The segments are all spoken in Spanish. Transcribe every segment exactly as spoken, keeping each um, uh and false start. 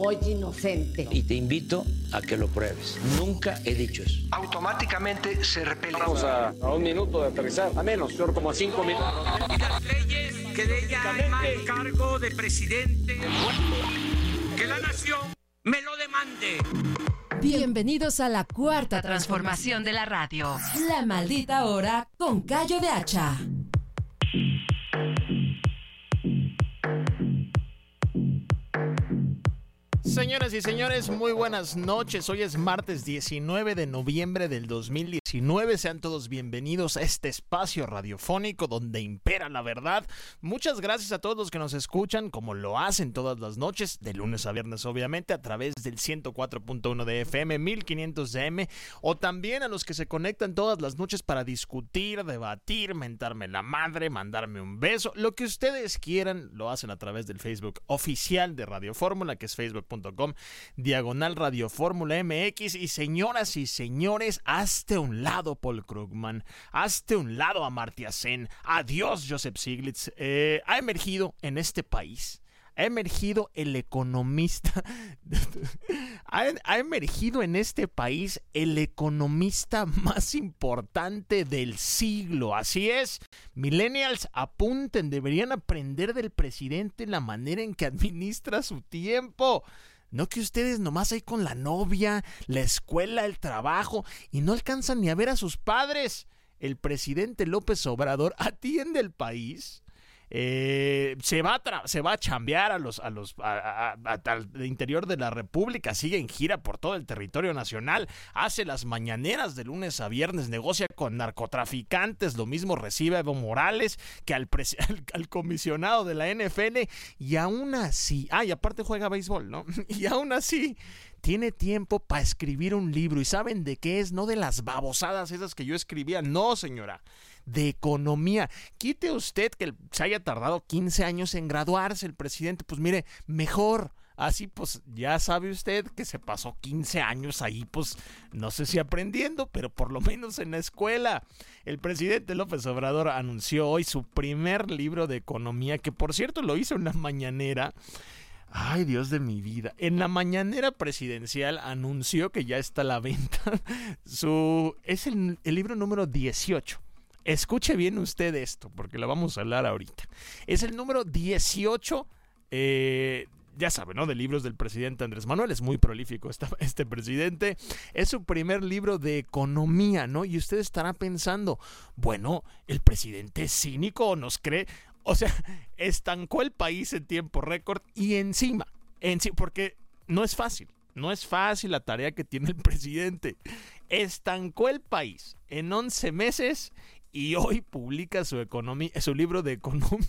muy inocente. Y te invito a que lo pruebes. Nunca he dicho eso. Automáticamente se repele. Vamos a, a un minuto de aterrizar, a menos, señor, como a cinco minutos. Y las leyes que de ella el cargo de presidente, que la nación me lo demande. Bienvenidos a la cuarta transformación de la radio. La maldita hora con Cayo de Hacha. Señoras y señores, muy buenas noches. Hoy es martes diecinueve de noviembre del dos mil diecinueve. Sean todos bienvenidos a este espacio radiofónico donde impera la verdad. Muchas gracias a todos los que nos escuchan, como lo hacen todas las noches, de lunes a viernes obviamente, a través del ciento cuatro punto uno de F M, mil quinientos de A M, o también a los que se conectan todas las noches para discutir, debatir, mentarme la madre, mandarme un beso. Lo que ustedes quieran lo hacen a través del Facebook oficial de Radio Fórmula, que es facebook punto com diagonal Radio Fórmula M X. Y señoras y señores, hazte un lado Paul Krugman, hazte un lado Amartya Sen, adiós Joseph Stiglitz. Eh, ha emergido en este país, ha emergido el economista, ha, ha emergido en este país el economista más importante del siglo. Así es, millennials, apunten, deberían aprender del presidente la manera en que administra su tiempo. No que ustedes nomás ahí con la novia, la escuela, el trabajo y no alcanzan ni a ver a sus padres. El presidente López Obrador atiende el país. Eh, se va a tra- se va a chambear a los a los a, a, a, al interior de la república, sigue en gira por todo el territorio nacional, hace las mañaneras de lunes a viernes, negocia con narcotraficantes, lo mismo recibe a Evo Morales que al, pres- al, al comisionado de la N F L, y aún así, ah, y aparte juega béisbol, ¿no? Y aún así tiene tiempo para escribir un libro. ¿Y saben de qué es? No de las babosadas esas que yo escribía, no, señora, de economía. Quite usted que se haya tardado quince años en graduarse el presidente, pues mire, mejor. Así pues ya sabe usted que se pasó quince años ahí, pues no sé si aprendiendo, pero por lo menos en la escuela. El presidente López Obrador anunció hoy su primer libro de economía, que por cierto lo hizo en la mañanera. Ay, Dios de mi vida. En la mañanera presidencial anunció que ya está a la venta. Su, es el, el libro número dieciocho. Escuche bien usted esto, porque lo vamos a hablar ahorita. Es el número dieciocho, eh, ya saben, ¿no? De libros del presidente Andrés Manuel. Es muy prolífico esta, este presidente. Es su primer libro de economía, ¿no? Y usted estará pensando, bueno, ¿el presidente es cínico o nos cree? O sea, estancó el país en tiempo récord y encima, encima, porque no es fácil, no es fácil la tarea que tiene el presidente. Estancó el país en once meses y hoy publica su economía, su libro de economía.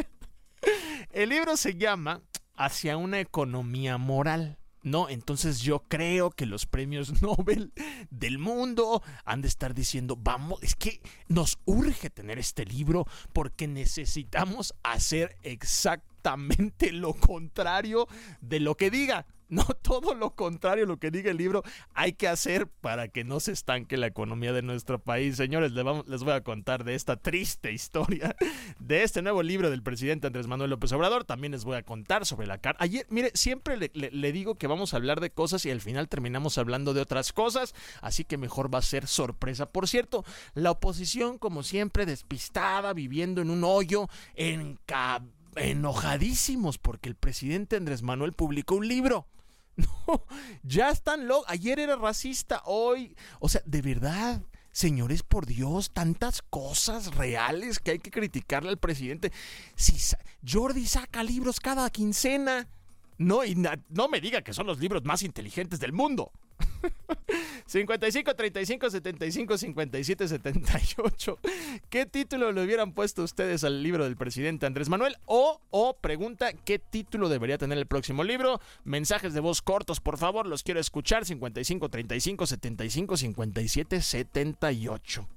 El libro se llama Hacia una economía moral. No, entonces yo creo que los premios Nobel del mundo han de estar diciendo, vamos, es que nos urge tener este libro porque necesitamos hacer exactamente lo contrario de lo que diga. No, todo lo contrario a lo que diga el libro hay que hacer para que no se estanque la economía de nuestro país. Señores, les, vamos, les voy a contar de esta triste historia de este nuevo libro del presidente Andrés Manuel López Obrador. También les voy a contar sobre la carta. Ayer, mire, siempre le, le, le digo que vamos a hablar de cosas y al final terminamos hablando de otras cosas, así que mejor va a ser sorpresa. Por cierto, la oposición, como siempre, despistada, viviendo en un hoyo, enca- enojadísimos porque el presidente Andrés Manuel publicó un libro. No, ya están locos. Ayer era racista, hoy, o sea, de verdad, señores, por Dios, tantas cosas reales que hay que criticarle al presidente. Si sa- Jordi saca libros cada quincena, no, y na- no me diga que son los libros más inteligentes del mundo. cincuenta y cinco, treinta y cinco, setenta y cinco, cincuenta y siete, setenta y ocho. ¿Qué título le hubieran puesto ustedes al libro del presidente Andrés Manuel? O, o pregunta, ¿qué título debería tener el próximo libro? Mensajes de voz cortos, por favor, los quiero escuchar. cincuenta y cinco, treinta y cinco, setenta y cinco, cincuenta y siete, setenta y ocho.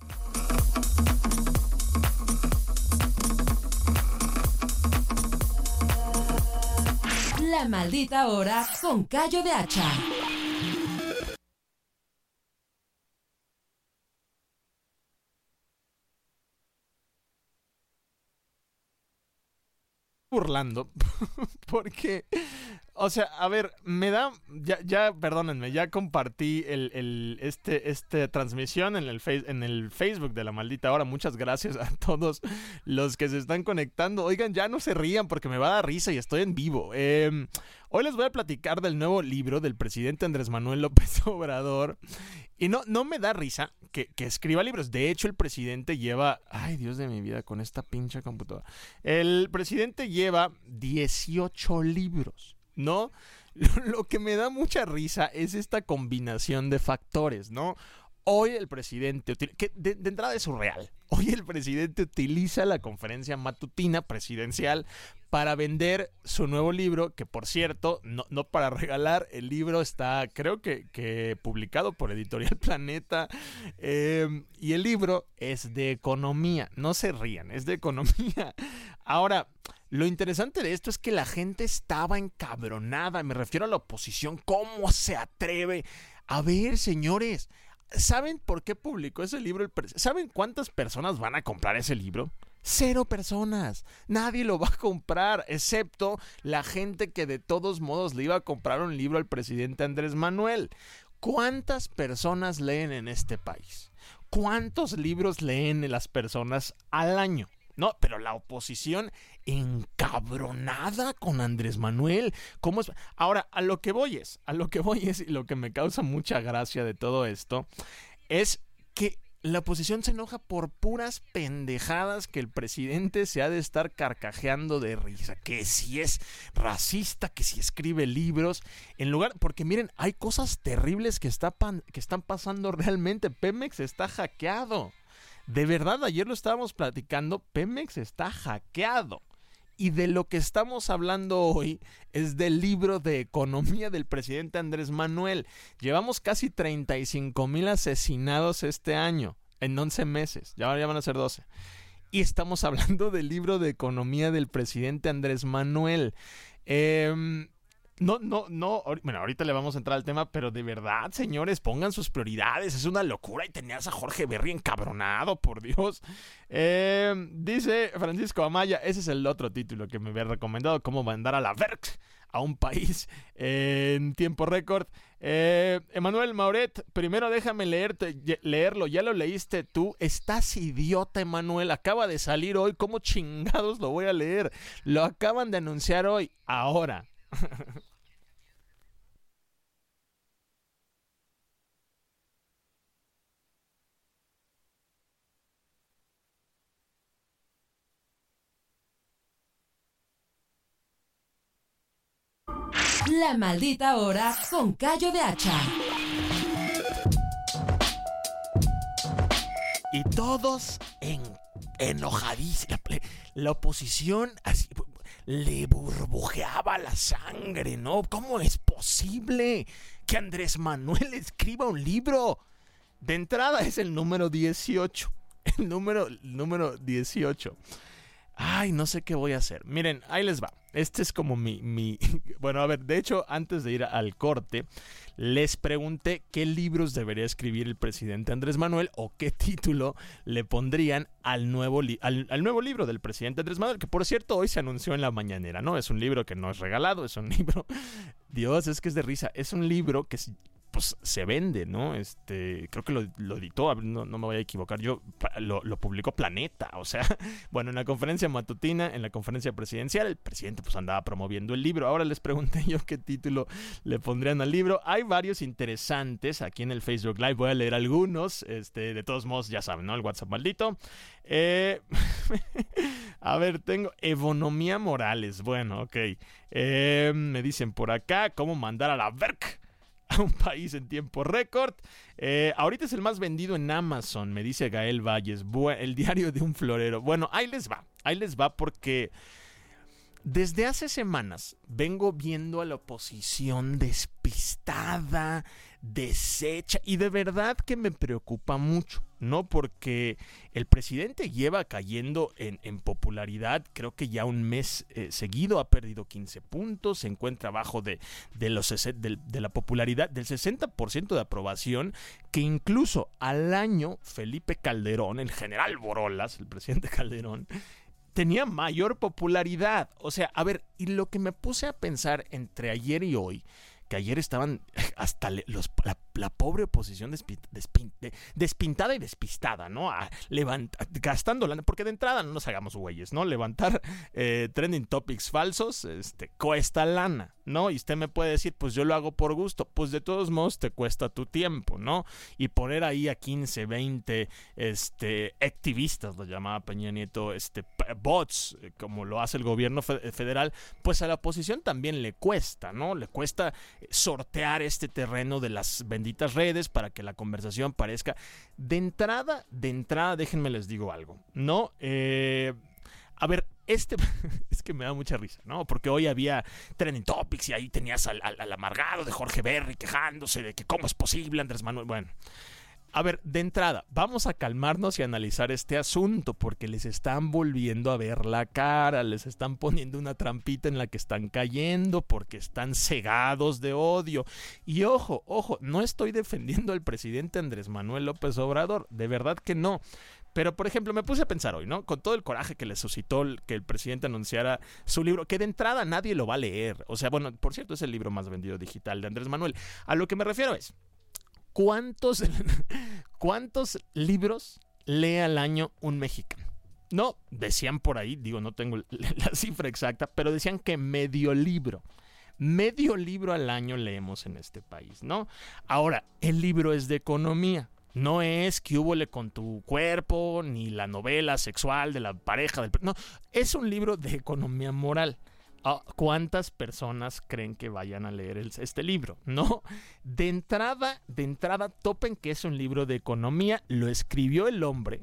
La maldita hora con Cayo de Hacha. Burlando porque O sea, a ver, me da, ya, ya, perdónenme, ya compartí el, el, este, este transmisión en el, face, en el Facebook de La Maldita Hora. Muchas gracias a todos los que se están conectando. Oigan, ya no se rían porque me va a dar risa y estoy en vivo. Eh, hoy les voy a platicar del nuevo libro del presidente Andrés Manuel López Obrador. Y no, no me da risa que, que escriba libros. De hecho, el presidente lleva, ay, Dios de mi vida, con esta pinche computadora. El presidente lleva dieciocho libros. ¿No? Lo que me da mucha risa es esta combinación de factores, ¿no? Hoy el presidente, que de, de entrada es surreal, hoy el presidente utiliza la conferencia matutina presidencial para vender su nuevo libro, que por cierto, no, no para regalar, el libro está, creo que, que publicado por Editorial Planeta, eh, y el libro es de economía, no se rían, es de economía. Ahora, lo interesante de esto es que la gente estaba encabronada, me refiero a la oposición, ¿cómo se atreve? A ver, señores, ¿saben por qué publicó ese libro? ¿Saben cuántas personas van a comprar ese libro? Cero personas. Nadie lo va a comprar, excepto la gente que de todos modos le iba a comprar un libro al presidente Andrés Manuel. ¿Cuántas personas leen en este país? ¿Cuántos libros leen las personas al año? No, pero la oposición encabronada con Andrés Manuel. ¿Cómo es? Ahora, a lo que voy es, a lo que voy es, y lo que me causa mucha gracia de todo esto, es que la oposición se enoja por puras pendejadas que el presidente se ha de estar carcajeando de risa. Que si es racista, que si escribe libros, en lugar, porque miren, hay cosas terribles que, está pan, que están pasando realmente. Pemex está hackeado. De verdad, ayer lo estábamos platicando, Pemex está hackeado. Y de lo que estamos hablando hoy es del libro de economía del presidente Andrés Manuel. Llevamos casi treinta y cinco mil asesinados este año, en once meses, ya, ya van a ser doce. Y estamos hablando del libro de economía del presidente Andrés Manuel. Eh... No, no, no, bueno, ahorita le vamos a entrar al tema, pero de verdad, señores, pongan sus prioridades, es una locura y tenías a Jorge Berry encabronado, por Dios. Eh, dice Francisco Amaya, ese es el otro título que me había recomendado, cómo mandar a la verga a un país eh, en tiempo récord. Eh, Emanuel Mauret, primero déjame leerte, leerlo, ya lo leíste tú, estás idiota, Emanuel, acaba de salir hoy, ¿cómo chingados lo voy a leer? Lo acaban de anunciar hoy, ahora. La Maldita Hora con Cayo de Hacha. Y todos en, enojadísimos. La, la oposición así, le burbujeaba la sangre, ¿no? ¿Cómo es posible que Andrés Manuel escriba un libro? De entrada es el número dieciocho. El número, el número dieciocho. Ay, no sé qué voy a hacer. Miren, ahí les va. Este es como mi, mi... Bueno, a ver, de hecho, antes de ir al corte, les pregunté qué libros debería escribir el presidente Andrés Manuel o qué título le pondrían al nuevo, li... al, al nuevo libro del presidente Andrés Manuel, que por cierto hoy se anunció en la mañanera, ¿no? Es un libro que no es regalado, es un libro... Dios, es que es de risa. Es un libro que... pues se vende, ¿no? Este, creo que lo, lo editó, no, no me voy a equivocar, yo lo, lo publicó Planeta, o sea, bueno, en la conferencia matutina, en la conferencia presidencial, el presidente pues andaba promoviendo el libro. Ahora les pregunté yo qué título le pondrían al libro. Hay varios interesantes aquí en el Facebook Live, voy a leer algunos, este, de todos modos, ya saben, ¿no? El WhatsApp maldito. Eh, a ver, tengo Evonomía Morales, bueno, ok. Eh, me dicen por acá, ¿cómo mandar a la verga a un país en tiempo récord? Eh, ahorita es el más vendido en Amazon, me dice Gael Valles, el diario de un florero. Bueno, ahí les va, ahí les va porque desde hace semanas vengo viendo a la oposición despistada, deshecha, y de verdad que me preocupa mucho, ¿no? Porque el presidente lleva cayendo en, en popularidad, creo que ya un mes eh, seguido, ha perdido quince puntos, se encuentra abajo de, de, los, de, de la popularidad del sesenta por ciento de aprobación, que incluso al año Felipe Calderón, el general Borolas, el presidente Calderón, tenía mayor popularidad. O sea, a ver, y lo que me puse a pensar entre ayer y hoy, que ayer estaban hasta los, la, la pobre oposición despi, despi, de, despintada y despistada, ¿no? A levant, gastando lana, porque de entrada no nos hagamos güeyes, ¿no? Levantar eh, trending topics falsos este, cuesta lana, ¿no? Y usted me puede decir, pues yo lo hago por gusto. Pues de todos modos te cuesta tu tiempo, ¿no? Y poner ahí a quince, veinte este, activistas, lo llamaba Peña Nieto, este, bots, como lo hace el gobierno federal, pues a la oposición también le cuesta, ¿no? Le cuesta sortear este terreno de las benditas redes para que la conversación parezca de entrada, de entrada, déjenme les digo algo, ¿no? Eh, a ver, este es que me da mucha risa, ¿no? Porque hoy había trending topics y ahí tenías al, al, al amargado de Jorge Berry quejándose de que cómo es posible Andrés Manuel, bueno. A ver, de entrada, vamos a calmarnos y analizar este asunto porque les están volviendo a ver la cara, les están poniendo una trampita en la que están cayendo porque están cegados de odio. Y ojo, ojo, no estoy defendiendo al presidente Andrés Manuel López Obrador, de verdad que no. Pero, por ejemplo, me puse a pensar hoy, ¿no? Con todo el coraje que le suscitó el, que el presidente anunciara su libro, que de entrada nadie lo va a leer. O sea, bueno, por cierto, es el libro más vendido digital de Andrés Manuel. A lo que me refiero es... ¿Cuántos, ¿Cuántos libros lee al año un mexicano? No, decían por ahí, digo, no tengo la cifra exacta, pero decían que medio libro, medio libro al año leemos en este país, ¿no? Ahora, el libro es de economía, no es que húbole con tu cuerpo, ni la novela sexual de la pareja, del, no, es un libro de economía moral. ¿Cuántas personas creen que vayan a leer el, este libro? No, de entrada, de entrada topen que es un libro de economía, lo escribió el hombre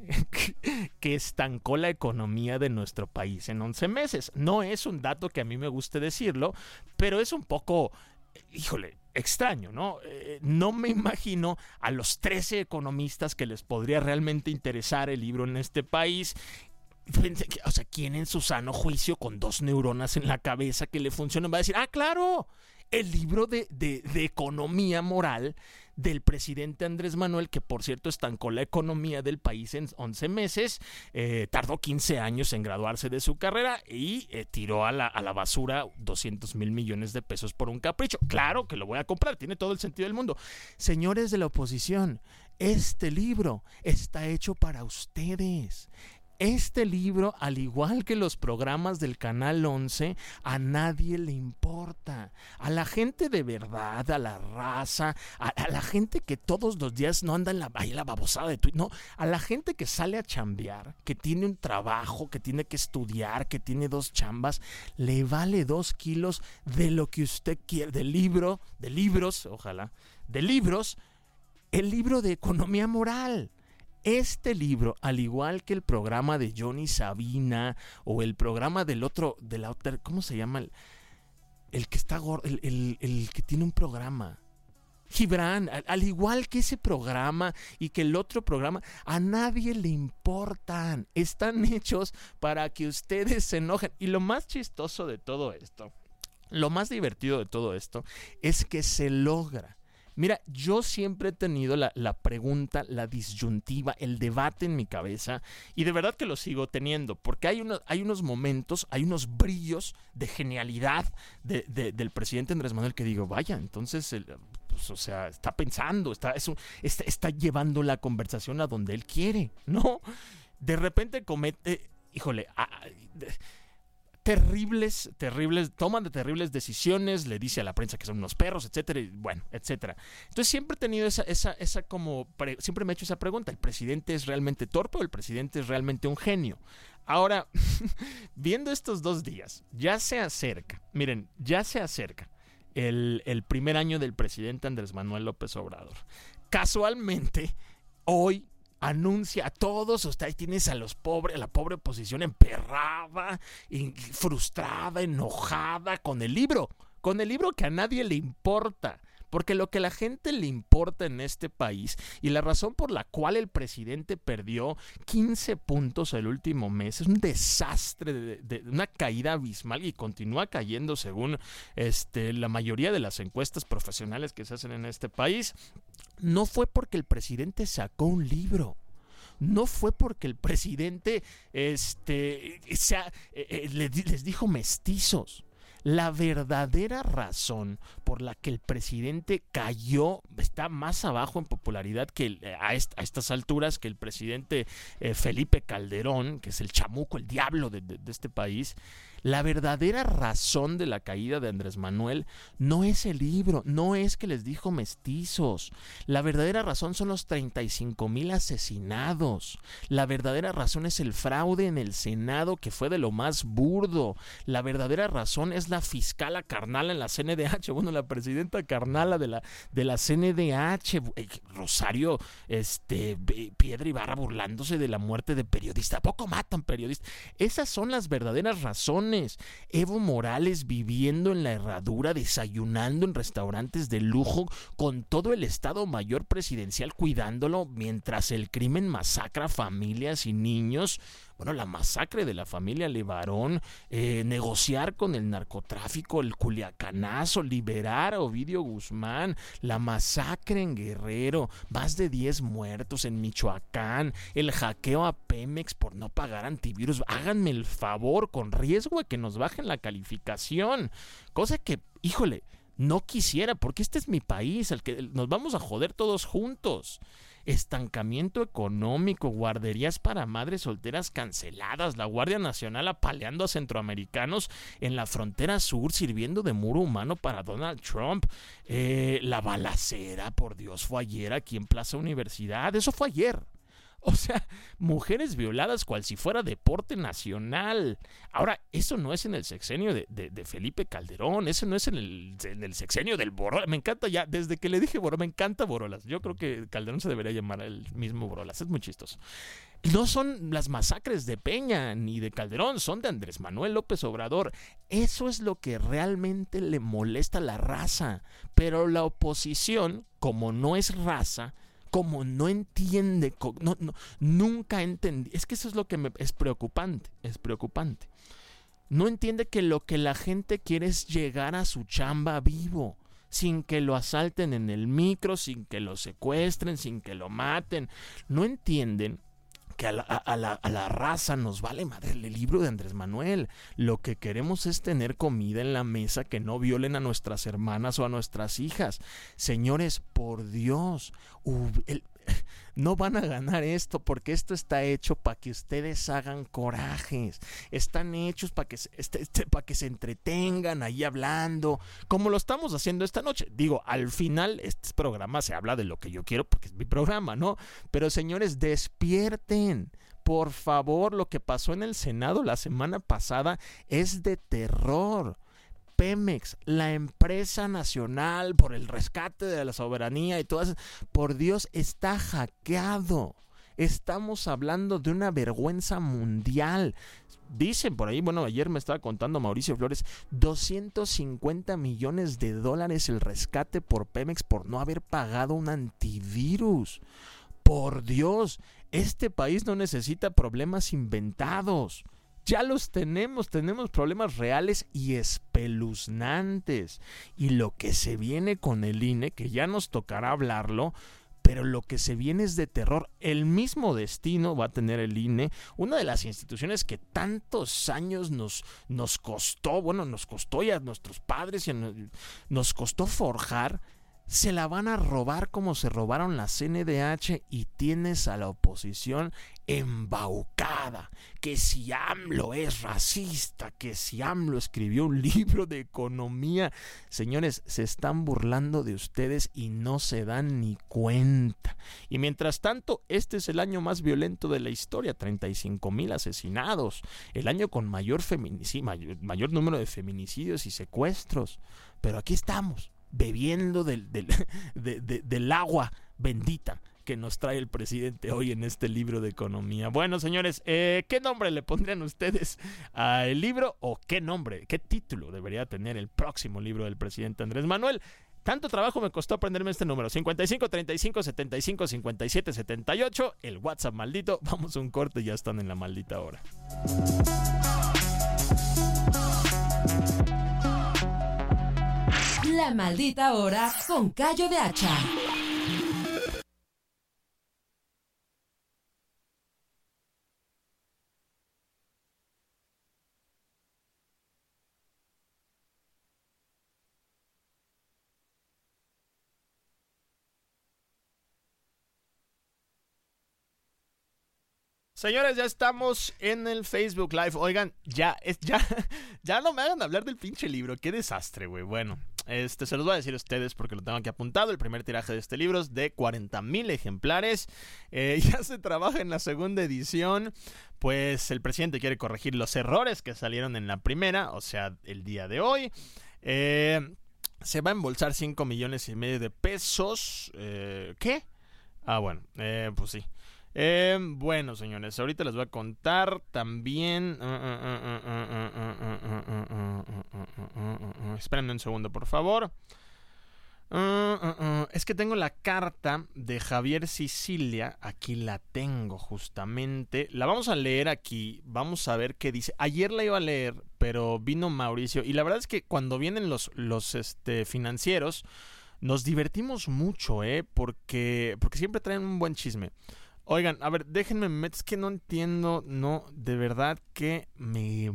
que estancó la economía de nuestro país en once meses. No es un dato que a mí me guste decirlo, pero es un poco, híjole, extraño, ¿no? Eh, no me imagino a los trece economistas que les podría realmente interesar el libro en este país. O sea, ¿quién en su sano juicio con dos neuronas en la cabeza que le funcionan va a decir, ah, claro, el libro de, de, de economía moral del presidente Andrés Manuel, que por cierto estancó la economía del país en once meses, eh, tardó quince años en graduarse de su carrera y eh, tiró a la, a la basura doscientos mil millones de pesos por un capricho? Claro que lo voy a comprar, tiene todo el sentido del mundo. Señores de la oposición, este libro está hecho para ustedes. Este libro, al igual que los programas del Canal once, a nadie le importa. A la gente de verdad, a la raza, a, a la gente que todos los días no anda en la, ahí la babosada de Twitter, no, a la gente que sale a chambear, que tiene un trabajo, que tiene que estudiar, que tiene dos chambas, le vale dos kilos de lo que usted quiere, de libro, de libros, ojalá, de libros, el libro de economía moral. Este libro, al igual que el programa de Johnny Sabina o el programa del otro, de la otra, ¿cómo se llama? El, el que está gordo, el, el, el que tiene un programa. Gibran, al, al igual que ese programa y que el otro programa, a nadie le importan. Están hechos para que ustedes se enojen. Y lo más chistoso de todo esto, lo más divertido de todo esto, es que se logra. Mira, yo siempre he tenido la, la pregunta, la disyuntiva, el debate en mi cabeza, y de verdad que lo sigo teniendo, porque hay, uno, hay unos momentos, hay unos brillos de genialidad de, de, del presidente Andrés Manuel que digo, vaya, entonces, el, pues, o sea, está pensando, está, es un, está, está llevando la conversación a donde él quiere, ¿no? De repente comete, híjole, a, a, de, terribles, terribles, toman de terribles decisiones, le dice a la prensa que son unos perros, etcétera, y bueno, etcétera. Entonces siempre he tenido esa, esa, esa como, pre, siempre me he hecho esa pregunta, ¿el presidente es realmente torpe o el presidente es realmente un genio? Ahora, viendo estos dos días, ya se acerca, miren, ya se acerca el, el primer año del presidente Andrés Manuel López Obrador. Casualmente, hoy, anuncia a todos, ustedes tienes a los pobres, a la pobre oposición emperrada, frustrada, enojada con el libro, con el libro que a nadie le importa, porque lo que a la gente le importa en este país y la razón por la cual el presidente perdió quince puntos el último mes, es un desastre, de, de, de una caída abismal y continúa cayendo según este, la mayoría de las encuestas profesionales que se hacen en este país. No fue porque el presidente sacó un libro, no fue porque el presidente este, sea, eh, les, les dijo mestizos. La verdadera razón por la que el presidente cayó, está más abajo en popularidad que el, a, est, a estas alturas que el presidente eh, Felipe Calderón, que es el chamuco, el diablo de, de, de este país. La verdadera razón de la caída de Andrés Manuel no es el libro, no es que les dijo mestizos. La verdadera razón son los treinta y cinco mil asesinados. La verdadera razón es el fraude en el Senado, que fue de lo más burdo. La verdadera razón es la fiscala Carnala en la C N D H, bueno, la presidenta Carnala de la, de la C N D H, Rosario este, Piedra Ibarra burlándose de la muerte de periodistas. ¿A poco matan periodistas? Esas son las verdaderas razones. Evo Morales viviendo en la herradura, desayunando en restaurantes de lujo, con todo el Estado Mayor Presidencial cuidándolo, mientras el crimen masacra familias y niños. Bueno, la masacre de la familia Levarón, eh, negociar con el narcotráfico, el culiacanazo, liberar a Ovidio Guzmán, la masacre en Guerrero, más de diez muertos en Michoacán, el hackeo a Pemex por no pagar antivirus. Háganme el favor, con riesgo de que nos bajen la calificación, cosa que, híjole, no quisiera, porque este es mi país, al que nos vamos a joder todos juntos. Estancamiento económico, guarderías para madres solteras canceladas, la Guardia Nacional apaleando a centroamericanos en la frontera sur, sirviendo de muro humano para Donald Trump, eh, la balacera, por Dios, fue ayer aquí en Plaza Universidad, eso fue ayer. O sea, mujeres violadas cual si fuera deporte nacional. Ahora, eso no es en el sexenio de, de, de Felipe Calderón, eso no es en el, en el sexenio del Borolas. Me encanta ya, desde que le dije Borolas, me encanta Borolas. Yo creo que Calderón se debería llamar el mismo Borolas, es muy chistoso. No son las masacres de Peña ni de Calderón, son de Andrés Manuel López Obrador. Eso es lo que realmente le molesta a la raza. Pero la oposición, como no es raza, como no entiende, no, no, nunca entendí, es que eso es lo que me, es preocupante, es preocupante. No entiende que lo que la gente quiere es llegar a su chamba vivo, sin que lo asalten en el micro, sin que lo secuestren, sin que lo maten. No entienden que a la, a, la, a la raza nos vale madre el libro de Andrés Manuel. Lo que queremos es tener comida en la mesa, que no violen a nuestras hermanas o a nuestras hijas. Señores, por Dios, el, no van a ganar esto, porque esto está hecho para que ustedes hagan corajes. Están hechos para que, este, este, para que se entretengan ahí hablando, como lo estamos haciendo esta noche. Digo, al final este programa se habla de lo que yo quiero, porque es mi programa, ¿no? Pero señores, despierten. Por favor, lo que pasó en el Senado la semana pasada es de terror. Pemex, la empresa nacional por el rescate de la soberanía y todas, por Dios, está hackeado. Estamos hablando de una vergüenza mundial. Dicen por ahí, bueno, ayer me estaba contando Mauricio Flores, doscientos cincuenta millones de dólares el rescate por Pemex por no haber pagado un antivirus. Por Dios, este país no necesita problemas inventados. Ya los tenemos, tenemos problemas reales y espeluznantes. Y lo que se viene con el I N E, que ya nos tocará hablarlo, pero lo que se viene es de terror. El mismo destino va a tener el I N E, una de las instituciones que tantos años nos, nos costó, bueno, nos costó ya a nuestros padres y a, nos costó forjar. Se la van a robar como se robaron la C N D H, y tienes a la oposición embaucada, que si AMLO es racista, que si AMLO escribió un libro de economía. Señores, se están burlando de ustedes y no se dan ni cuenta. Y mientras tanto, este es el año más violento de la historia, treinta y cinco mil asesinados, el año con mayor, feminici- mayor, mayor número de feminicidios y secuestros. Pero aquí estamos, bebiendo del, del, de, de, del agua bendita que nos trae el presidente hoy en este libro de economía. Bueno, señores, eh, ¿qué nombre le pondrían ustedes al libro, o qué nombre, qué título debería tener el próximo libro del presidente Andrés Manuel? Tanto trabajo me costó aprenderme este número, cincuenta y cinco, treinta y cinco, setenta y cinco, cincuenta y siete, setenta y ocho, el WhatsApp maldito. Vamos a un corte y ya están en la maldita hora. La maldita hora con Cayo de Hacha. Señores, ya estamos en el Facebook Live. Oigan, ya, es, ya, ya no me hagan hablar del pinche libro. Qué desastre, güey. Bueno, este, se los voy a decir a ustedes porque lo tengo aquí apuntado. El primer tiraje de este libro es de cuarenta mil ejemplares. Eh, ya se trabaja en la segunda edición. Pues el presidente quiere corregir los errores que salieron en la primera, o sea, el día de hoy. Eh, se va a embolsar cinco millones y medio de pesos. Eh, ¿Qué? Ah, bueno, eh, pues sí. Eh, bueno, señores, ahorita les voy a contar también. Espérenme un segundo, por favor. Uh, uh, uh. Es que tengo la carta de Javier Sicilia. Aquí la tengo justamente. La vamos a leer aquí. Vamos a ver qué dice. Ayer la iba a leer, pero vino Mauricio. Y la verdad es que cuando vienen los, los este, financieros, nos divertimos mucho, ¿eh? Porque, porque siempre traen un buen chisme. Oigan, a ver, déjenme, es que no entiendo, no, de verdad que me,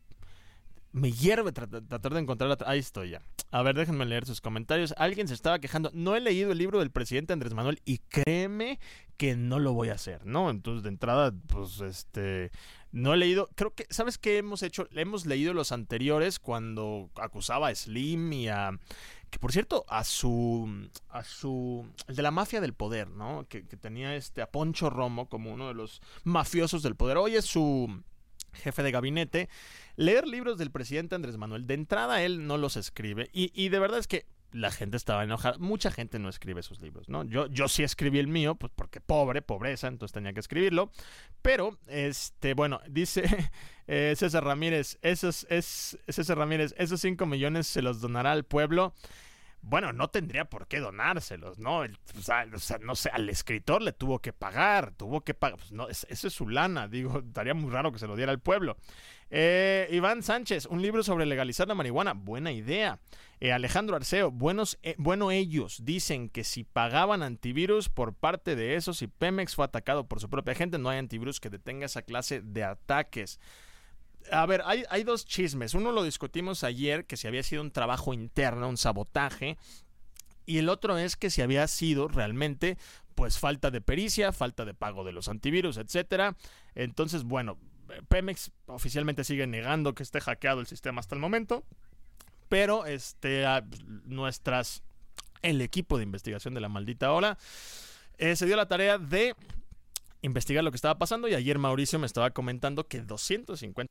me hierve tratar, tratar de encontrar, ahí estoy ya. A ver, déjenme leer sus comentarios. Alguien se estaba quejando, no he leído el libro del presidente Andrés Manuel y créeme que no lo voy a hacer, ¿no? Entonces, de entrada, pues, este, no he leído, creo que, ¿sabes qué hemos hecho? Hemos leído los anteriores cuando acusaba a Slim y a... Que por cierto, a su, a su, el de la mafia del poder, ¿no? Que, que tenía este, a Poncho Romo como uno de los mafiosos del poder. Hoy es su jefe de gabinete. Leer libros del presidente Andrés Manuel, de entrada él no los escribe. Y, y de verdad es que la gente estaba enojada. Mucha gente no escribe esos libros, ¿no? Yo, yo sí escribí el mío, pues porque pobre, pobreza, entonces tenía que escribirlo. Pero, este, bueno, dice eh, César Ramírez, esos, es, César Ramírez, esos cinco millones se los donará al pueblo. Bueno, no tendría por qué donárselos, ¿no? El, o sea, o sea, no sé, al escritor le tuvo que pagar, tuvo que pagar, pues no, es, eso es su lana, digo, estaría muy raro que se lo diera al pueblo. Eh, Iván Sánchez, un libro sobre legalizar la marihuana, buena idea. Eh, Alejandro Arceo, buenos, eh, bueno ellos dicen que si pagaban antivirus por parte de esos y Pemex fue atacado por su propia gente, no hay antivirus que detenga esa clase de ataques. A ver, hay, hay dos chismes. Uno lo discutimos ayer, que si había sido un trabajo interno, un sabotaje. Y el otro es que si había sido realmente, pues, falta de pericia, falta de pago de los antivirus, etcétera. Entonces, bueno, Pemex oficialmente sigue negando que esté hackeado el sistema hasta el momento. Pero, este, a, nuestras, el equipo de investigación de La Maldita Hora eh, se dio la tarea de investigar lo que estaba pasando. Y ayer Mauricio me estaba comentando que doscientos cincuenta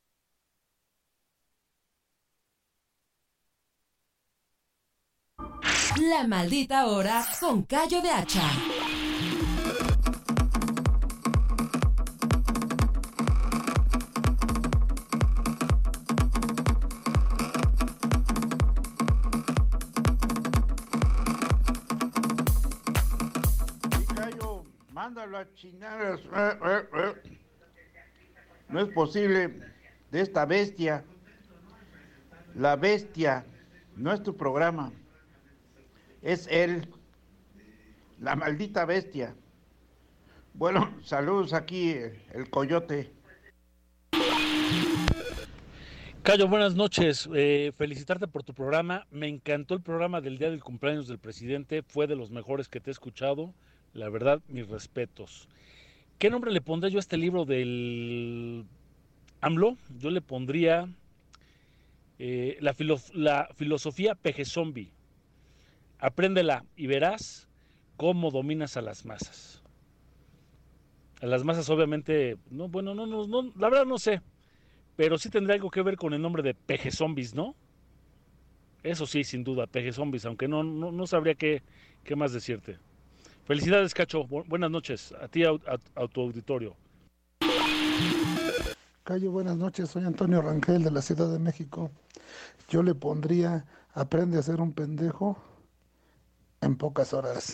La Maldita Hora con Cayo de Hacha. Sí, Cayo, mándalo a chingar. No es posible de esta bestia. La bestia no es tu programa. Es él, la maldita bestia. Bueno, saludos aquí, el Coyote. Cayo, buenas noches. Eh, felicitarte por tu programa. Me encantó el programa del día del cumpleaños del presidente. Fue de los mejores que te he escuchado. La verdad, mis respetos. ¿Qué nombre le pondré yo a este libro del AMLO? Yo le pondría eh, la, filo- la filosofía peje zombie. Apréndela y verás cómo dominas a las masas. A las masas obviamente, no, bueno, no, no, no, la verdad no sé, pero sí tendría algo que ver con el nombre de peje zombies, ¿no? Eso sí, sin duda, peje zombies, aunque no, no, no sabría qué, qué más decirte. Felicidades, Cacho, Bu- buenas noches, a ti, a, a, a tu auditorio. Cayo, buenas noches, soy Antonio Rangel de la Ciudad de México. Yo le pondría, aprende a ser un pendejo en pocas horas.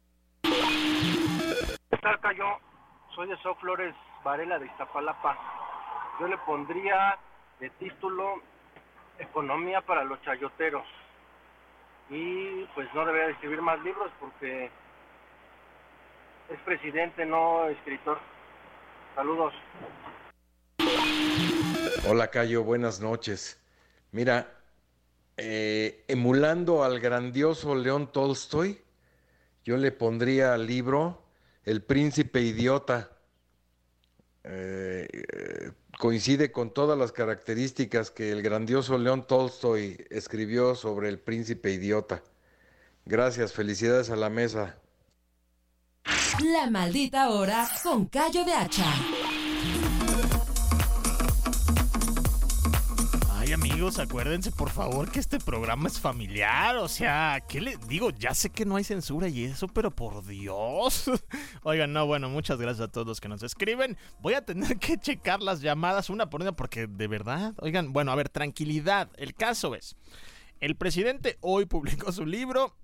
¿Qué tal, Cayo? Soy Eso Flores Varela de Iztapalapa. Yo le pondría de título Economía para los chayoteros. Y pues no debería de escribir más libros porque es presidente, no escritor. Saludos. Hola, Cayo, buenas noches. Mira, eh, emulando al grandioso León Tolstoy, yo le pondría al libro El Príncipe Idiota. eh, eh, coincide con todas las características que el grandioso León Tolstoy escribió sobre el príncipe idiota. Gracias, felicidades a la mesa. La maldita hora con Cayo de Hacha. Ay, amigos, acuérdense por favor que este programa es familiar. O sea, ¿qué les digo? Ya sé que no hay censura y eso, pero por Dios. Oigan, no, bueno, muchas gracias a todos los que nos escriben. Voy a tener que checar las llamadas una por una porque de verdad, oigan, bueno, a ver, tranquilidad. El caso es, el presidente hoy publicó su libro.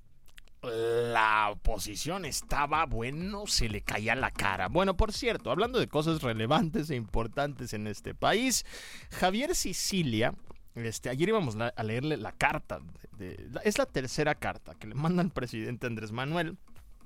La oposición estaba, bueno, se le caía la cara. Bueno, por cierto, hablando de cosas relevantes e importantes en este país, Javier Sicilia, este, ayer íbamos la, a leerle la carta, de, de, la, es la tercera carta que le manda el presidente Andrés Manuel.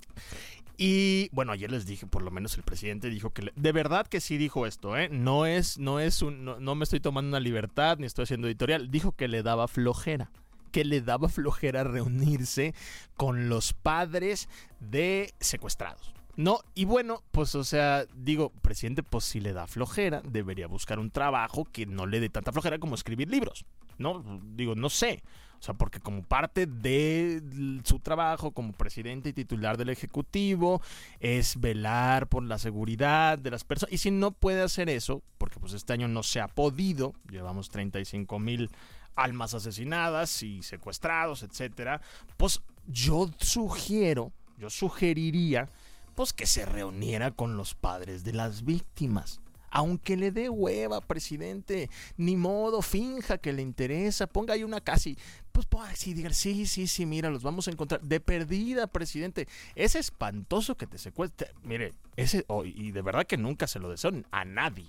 Y bueno, ayer les dije, por lo menos el presidente dijo que le, de verdad que sí dijo esto, ¿eh? No es, no es un, no, no me estoy tomando una libertad ni estoy haciendo editorial. Dijo que le daba flojera. que le daba flojera reunirse con los padres de secuestrados, ¿no? Y bueno, pues o sea, digo, presidente, pues si le da flojera, debería buscar un trabajo que no le dé tanta flojera como escribir libros, ¿no? Digo, no sé, o sea, porque como parte de su trabajo como presidente y titular del Ejecutivo es velar por la seguridad de las personas, y si no puede hacer eso, porque pues este año no se ha podido, llevamos treinta y cinco mil almas asesinadas y secuestrados, etcétera, pues yo sugiero, yo sugeriría, pues que se reuniera con los padres de las víctimas. Aunque le dé hueva, presidente, ni modo, finja que le interesa, ponga ahí una casi, pues sí, diga, sí, sí, sí, mira, los vamos a encontrar. De perdida, presidente, es espantoso que te secuestre, mire, ese, oh, y de verdad que nunca se lo deseo a nadie.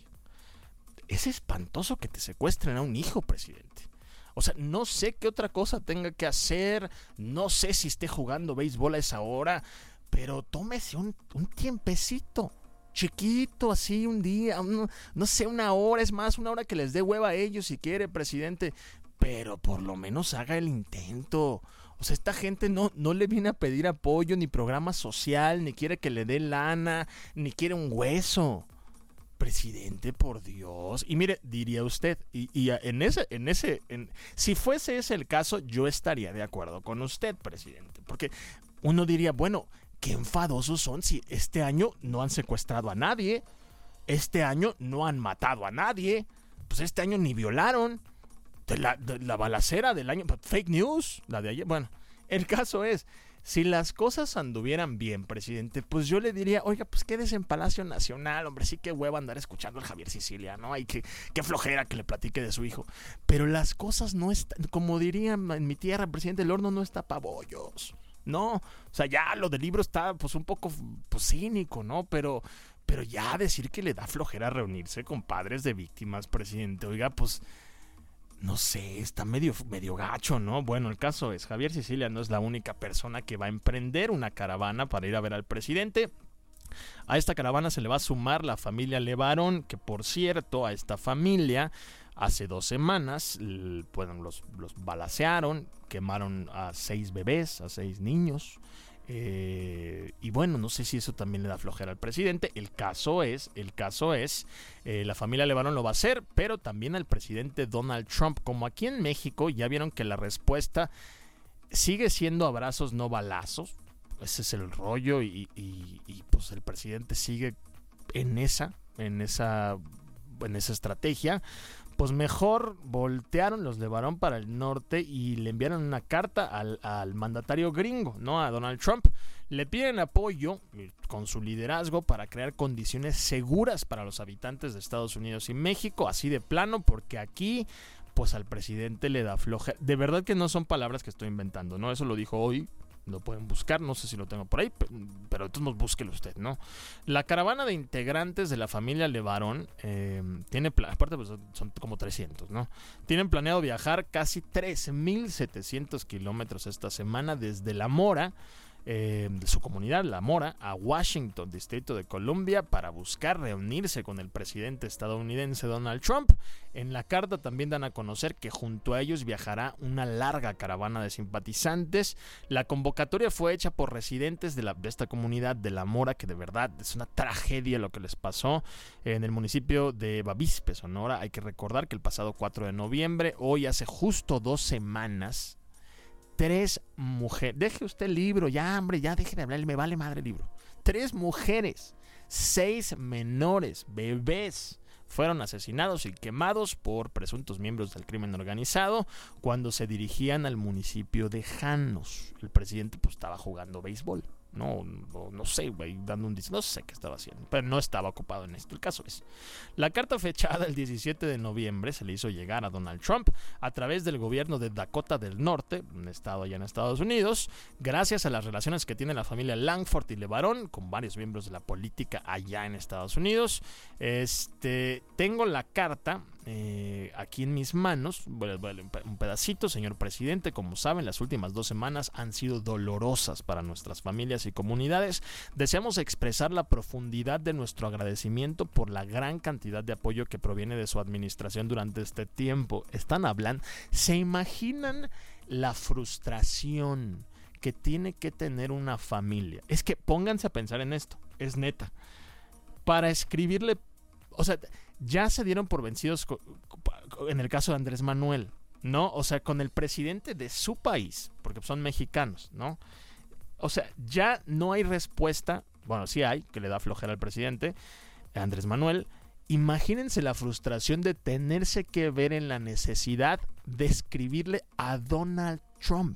Es espantoso que te secuestren a un hijo, presidente. O sea, no sé qué otra cosa tenga que hacer, no sé si esté jugando béisbol a esa hora, pero tómese un, un tiempecito, chiquito, así un día, un, no sé, una hora, es más, una hora que les dé hueva a ellos si quiere, presidente, pero por lo menos haga el intento. O sea, esta gente no, no le viene a pedir apoyo, ni programa social, ni quiere que le dé lana, ni quiere un hueso. Presidente, por Dios. Y mire, diría usted, y, y en ese, en ese, en, si fuese ese el caso, yo estaría de acuerdo con usted, presidente, porque uno diría, bueno, qué enfadosos son si este año no han secuestrado a nadie, este año no han matado a nadie, pues este año ni violaron, de la, de la balacera del año, fake news, la de ayer, bueno, el caso es, si las cosas anduvieran bien, presidente, pues yo le diría, oiga, pues quédese en Palacio Nacional, hombre, sí que hueva andar escuchando al Javier Sicilia, ¿no? Ay, qué, qué flojera que le platique de su hijo. Pero las cosas no están, como dirían en mi tierra, presidente, el horno no está pa' bollos, ¿no? O sea, ya lo del libro está, pues, un poco, pues, cínico, ¿no? Pero, pero ya decir que le da flojera reunirse con padres de víctimas, presidente, oiga, pues... No sé, está medio, medio gacho, ¿no? Bueno, el caso es, Javier Sicilia no es la única persona que va a emprender una caravana para ir a ver al presidente. A esta caravana se le va a sumar la familia Levarón, que por cierto, a esta familia hace dos semanas bueno, los, los balacearon, quemaron a seis bebés, a seis niños. Eh, y bueno, no sé si eso también le da flojera al presidente. El caso es, el caso es, eh, la familia Levarón lo va a hacer, pero también al presidente Donald Trump. Como aquí en México ya vieron que la respuesta sigue siendo abrazos, no balazos. Ese es el rollo y, y, y pues el presidente sigue en esa, en esa, en esa estrategia. Pues mejor voltearon los Levarón para el norte y le enviaron una carta al, al mandatario gringo, ¿no? A Donald Trump. Le piden apoyo con su liderazgo para crear condiciones seguras para los habitantes de Estados Unidos y México, así de plano, porque aquí, pues al presidente le da floja. De verdad que no son palabras que estoy inventando, ¿no? Eso lo dijo hoy. Lo pueden buscar, no sé si lo tengo por ahí, pero entonces búsquelo usted, ¿no? La caravana de integrantes de la familia Levarón eh, tiene, aparte pues son como trescientos, ¿no? Tienen planeado viajar casi tres mil setecientos kilómetros esta semana desde La Mora, eh, de su comunidad, La Mora, a Washington, Distrito de Columbia, para buscar reunirse con el presidente estadounidense Donald Trump. En la carta también dan a conocer que junto a ellos viajará una larga caravana de simpatizantes. La convocatoria fue hecha por residentes de, la, de esta comunidad de La Mora, que de verdad es una tragedia lo que les pasó en el municipio de Bavispe, Sonora. Hay que recordar que el pasado cuatro de noviembre, hoy hace justo dos semanas, tres mujeres, deje usted el libro, ya hombre, ya deje de hablar, me vale madre el libro. Tres mujeres, seis menores, bebés, fueron asesinados y quemados por presuntos miembros del crimen organizado cuando se dirigían al municipio de Janos. El presidente pues estaba jugando béisbol. No, no, no sé, güey, dando un dis- no sé qué estaba haciendo, pero no estaba ocupado en esto. El caso es, la carta fechada el diecisiete de noviembre se le hizo llegar a Donald Trump a través del gobierno de Dakota del Norte, un estado allá en Estados Unidos, gracias a las relaciones que tiene la familia Langford y LeBaron con varios miembros de la política allá en Estados Unidos. Este, tengo la carta eh, aquí en mis manos, bueno, bueno, un pedacito, señor presidente. Como saben, las últimas dos semanas han sido dolorosas para nuestras familias y comunidades. Deseamos expresar la profundidad de nuestro agradecimiento por la gran cantidad de apoyo que proviene de su administración durante este tiempo. Están hablando, ¿se imaginan la frustración que tiene que tener una familia? Es que pónganse a pensar en esto, es neta. Para escribirle, o sea, ya se dieron por vencidos en el caso de Andrés Manuel, ¿no? O sea, con el presidente de su país, porque son mexicanos, ¿no? O sea, ya no hay respuesta. Bueno, sí hay, que le da flojera al presidente Andrés Manuel. Imagínense la frustración de tenerse que ver en la necesidad de escribirle a Donald Trump.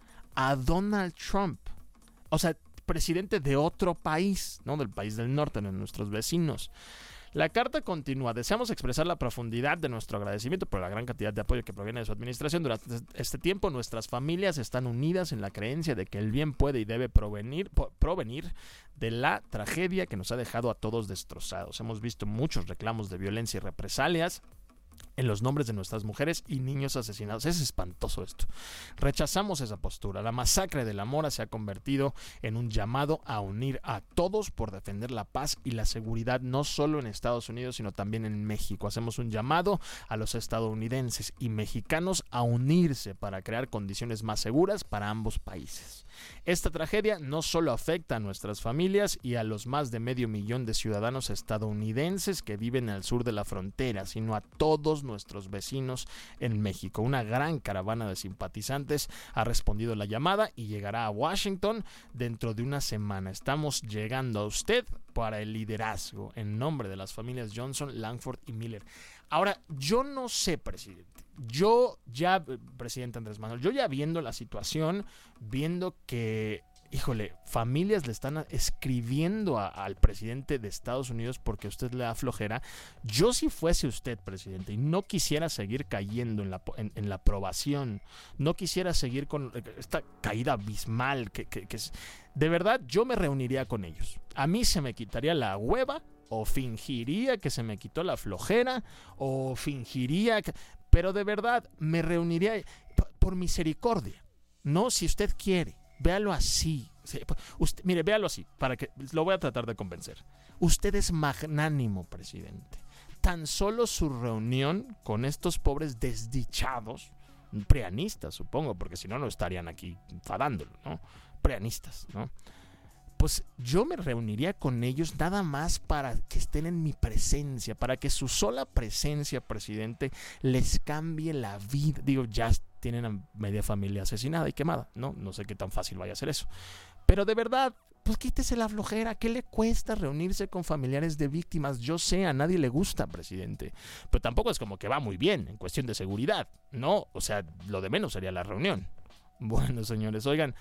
A Donald Trump. O sea, presidente de otro país, ¿no? Del país del norte, de nuestros vecinos. La carta continúa. Deseamos expresar la profundidad de nuestro agradecimiento por la gran cantidad de apoyo que proviene de su administración. Durante este tiempo, nuestras familias están unidas en la creencia de que el bien puede y debe provenir, provenir de la tragedia que nos ha dejado a todos destrozados. Hemos visto muchos reclamos de violencia y represalias en los nombres de nuestras mujeres y niños asesinados. Es espantoso esto. Rechazamos esa postura. La masacre de La Mora se ha convertido en un llamado a unir a todos por defender la paz y la seguridad, no solo en Estados Unidos, sino también en México. Hacemos un llamado a los estadounidenses y mexicanos a unirse para crear condiciones más seguras para ambos países. Esta tragedia no solo afecta a nuestras familias y a los más de medio millón de ciudadanos estadounidenses que viven al sur de la frontera, sino a todos nuestros vecinos en México. Una gran caravana de simpatizantes ha respondido la llamada y llegará a Washington dentro de una semana. Estamos llegando a usted para el liderazgo en nombre de las familias Johnson, Langford y Miller. Ahora, yo no sé, presidente. Yo ya, presidente Andrés Manuel, yo ya viendo la situación, viendo que, híjole, familias le están escribiendo a, al presidente de Estados Unidos porque a usted le da flojera. Yo, si fuese usted, presidente, y no quisiera seguir cayendo en la, en, en la aprobación, no quisiera seguir con esta caída abismal, que, que, que es, de verdad, yo me reuniría con ellos. A mí se me quitaría la hueva, o fingiría que se me quitó la flojera, o fingiría que... Pero de verdad, me reuniría por misericordia, ¿no? Si usted quiere, véalo así. Usted, mire, véalo así, para que lo voy a tratar de convencer. Usted es magnánimo, presidente. Tan solo su reunión con estos pobres desdichados, preanistas, supongo, porque si no, no estarían aquí enfadándolo, ¿no? Preanistas, ¿no? Pues yo me reuniría con ellos nada más para que estén en mi presencia, para que su sola presencia, presidente, les cambie la vida. Digo, ya tienen a media familia asesinada y quemada, ¿no? No sé qué tan fácil vaya a ser eso. Pero de verdad, pues quítese la flojera. ¿Qué le cuesta reunirse con familiares de víctimas? Yo sé, a nadie le gusta, presidente. Pero tampoco es como que va muy bien en cuestión de seguridad, ¿no? O sea, lo de menos sería la reunión. Bueno, señores, oigan...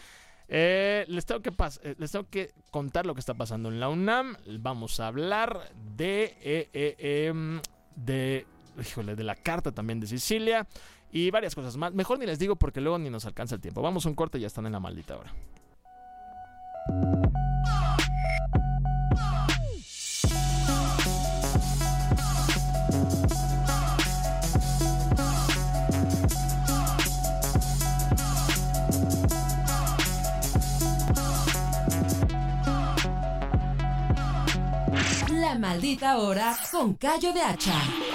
Eh, les, tengo que pas- eh, les tengo que contar lo que está pasando en la UNAM. Vamos a hablar de, eh, eh, eh, de, híjole, de la carta también de Sicilia y varias cosas más. Mejor ni les digo porque luego ni nos alcanza el tiempo. Vamos a un corte y ya están en la maldita hora. La Maldita Hora con Cayo de Hacha.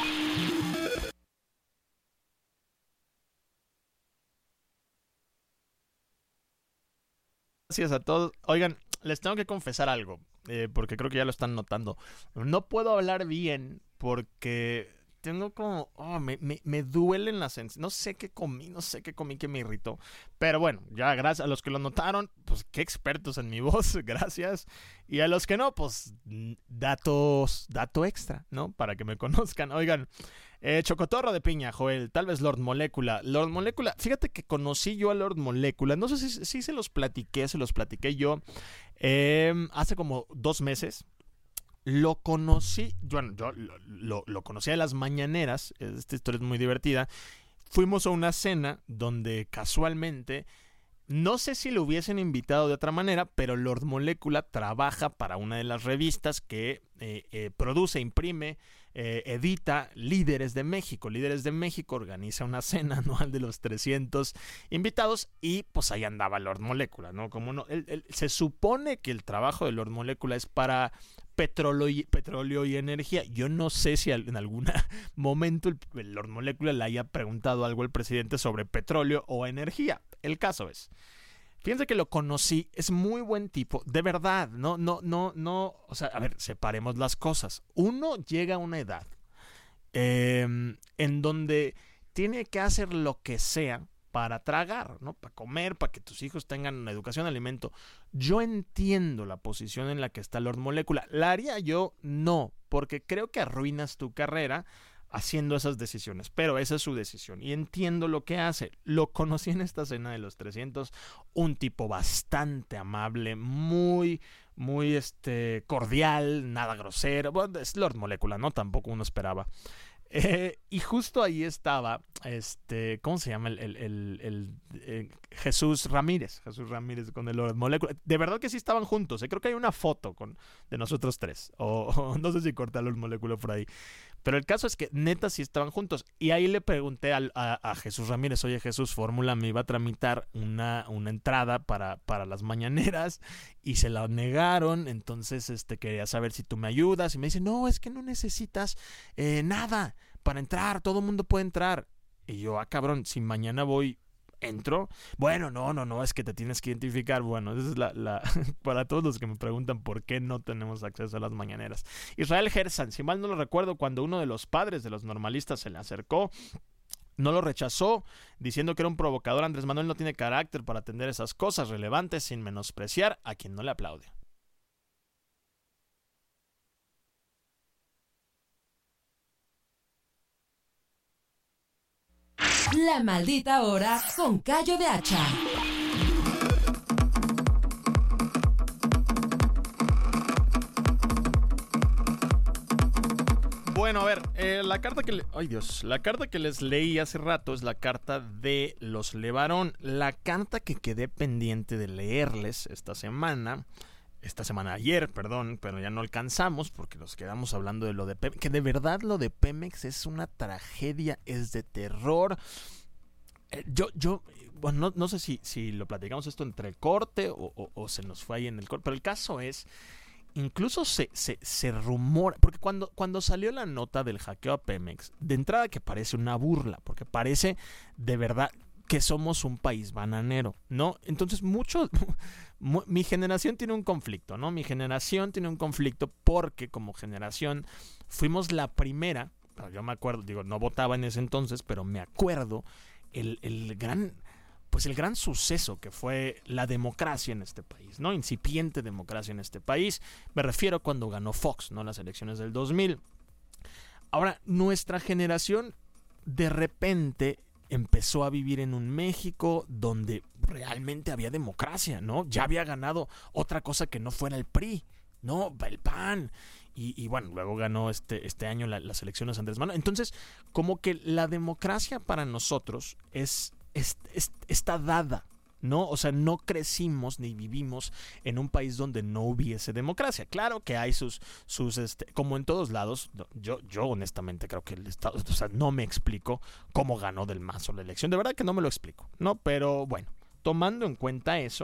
Gracias a todos. Oigan, les tengo que confesar algo, eh, porque creo que ya lo están notando. No puedo hablar bien porque tengo como... Oh, me, me, me duelen las... No sé qué comí, no sé qué comí que me irritó. Pero bueno, ya gracias a los que lo notaron, pues qué expertos en mi voz, gracias. Y a los que no, pues datos, dato extra, ¿no? Para que me conozcan. Oigan, eh, Chocotorro de piña, Joel, tal vez Lord Molécula. Lord Molécula, fíjate que conocí yo a Lord Molécula. No sé si, si se los platiqué, se los platiqué yo eh, hace como dos meses. Lo conocí, bueno, yo lo, lo, lo conocí a las mañaneras, esta historia es muy divertida. Fuimos a una cena donde casualmente, no sé si lo hubiesen invitado de otra manera, pero Lord Molécula trabaja para una de las revistas que eh, eh, produce, imprime, eh, edita Líderes de México. Líderes de México organiza una cena anual de los trescientos invitados y pues ahí andaba Lord Molécula, ¿no? Como no, él, él, se supone que el trabajo de Lord Molécula es para petróleo y, petróleo y energía. Yo no sé si en algún momento el, el Lord Molécula le haya preguntado algo al presidente sobre petróleo o energía. El caso es, fíjense que lo conocí, es muy buen tipo, de verdad, no, no, no, no, o sea, a ver, separemos las cosas. Uno llega a una edad eh, en donde tiene que hacer lo que sea para tragar, ¿no? Para comer, para que tus hijos tengan educación, alimento. Yo entiendo la posición en la que está Lord Molécula. ¿La haría yo? No, porque creo que arruinas tu carrera haciendo esas decisiones, pero esa es su decisión y entiendo lo que hace. Lo conocí en esta cena de los trescientos, un tipo bastante amable, muy, muy este, cordial, nada grosero. Bueno, es Lord Molécula, ¿no? Tampoco uno esperaba. Eh, y justo ahí estaba, este, ¿cómo se llama? El, el, el, el eh, Jesús Ramírez, Jesús Ramírez con el Lord Molécula. De verdad que sí estaban juntos, ¿eh? Creo que hay una foto con, de nosotros tres, o, o no sé si corté a Lord Molécula por ahí. Pero el caso es que neta sí estaban juntos. Y ahí le pregunté a, a, a Jesús Ramírez, oye Jesús, Fórmula me iba a tramitar una, una entrada para, para las mañaneras y se la negaron. Entonces este, quería saber si tú me ayudas. Y me dice, no, es que no necesitas eh, nada para entrar, todo el mundo puede entrar. Y yo, ah cabrón, si mañana voy, ¿entro? Bueno, no, no, no, es que te tienes que identificar. Bueno, esa es la, la para todos los que me preguntan por qué no tenemos acceso a las mañaneras. Israel Gersan, si mal no lo recuerdo, cuando uno de los padres de los normalistas se le acercó, no lo rechazó, diciendo que era un provocador. Andrés Manuel no tiene carácter para atender esas cosas relevantes sin menospreciar a quien no le aplaude. La Maldita Hora con Cayo de Hacha. Bueno, a ver, eh, la carta que le... Ay, Dios. La carta que les leí hace rato es la carta de los Levarón. La carta que quedé pendiente de leerles esta semana... Esta semana, ayer, perdón, pero ya no alcanzamos porque nos quedamos hablando de lo de Pemex. Que de verdad lo de Pemex es una tragedia, es de terror. Eh, yo, yo, bueno, no, no sé si, si lo platicamos esto entre el corte o, o, o se nos fue ahí en el corte, pero el caso es, incluso se, se, se rumora, porque cuando, cuando salió la nota del hackeo a Pemex, de entrada que parece una burla, porque parece de verdad que somos un país bananero, ¿no? Entonces mucho, mi generación tiene un conflicto, ¿no? Mi generación tiene un conflicto porque como generación fuimos la primera, yo me acuerdo, digo, no votaba en ese entonces, pero me acuerdo el, el gran, pues el gran suceso que fue la democracia en este país, ¿no? Incipiente democracia en este país, me refiero cuando ganó Fox, ¿no? Las elecciones del dos mil. Ahora, nuestra generación de repente empezó a vivir en un México donde realmente había democracia, ¿no? Ya había ganado otra cosa que no fuera el P R I, ¿no? El P A N. Y, y bueno, luego ganó este, este año la, las elecciones Andrés Manuel. Entonces, como que la democracia para nosotros es, es, es está dada, ¿no? O sea, no crecimos ni vivimos en un país donde no hubiese democracia. Claro que hay sus, sus este, como en todos lados, yo, yo honestamente creo que el Estado, o sea, no me explico cómo ganó Del Mazo la elección. De verdad que no me lo explico, ¿no? Pero bueno, tomando en cuenta eso,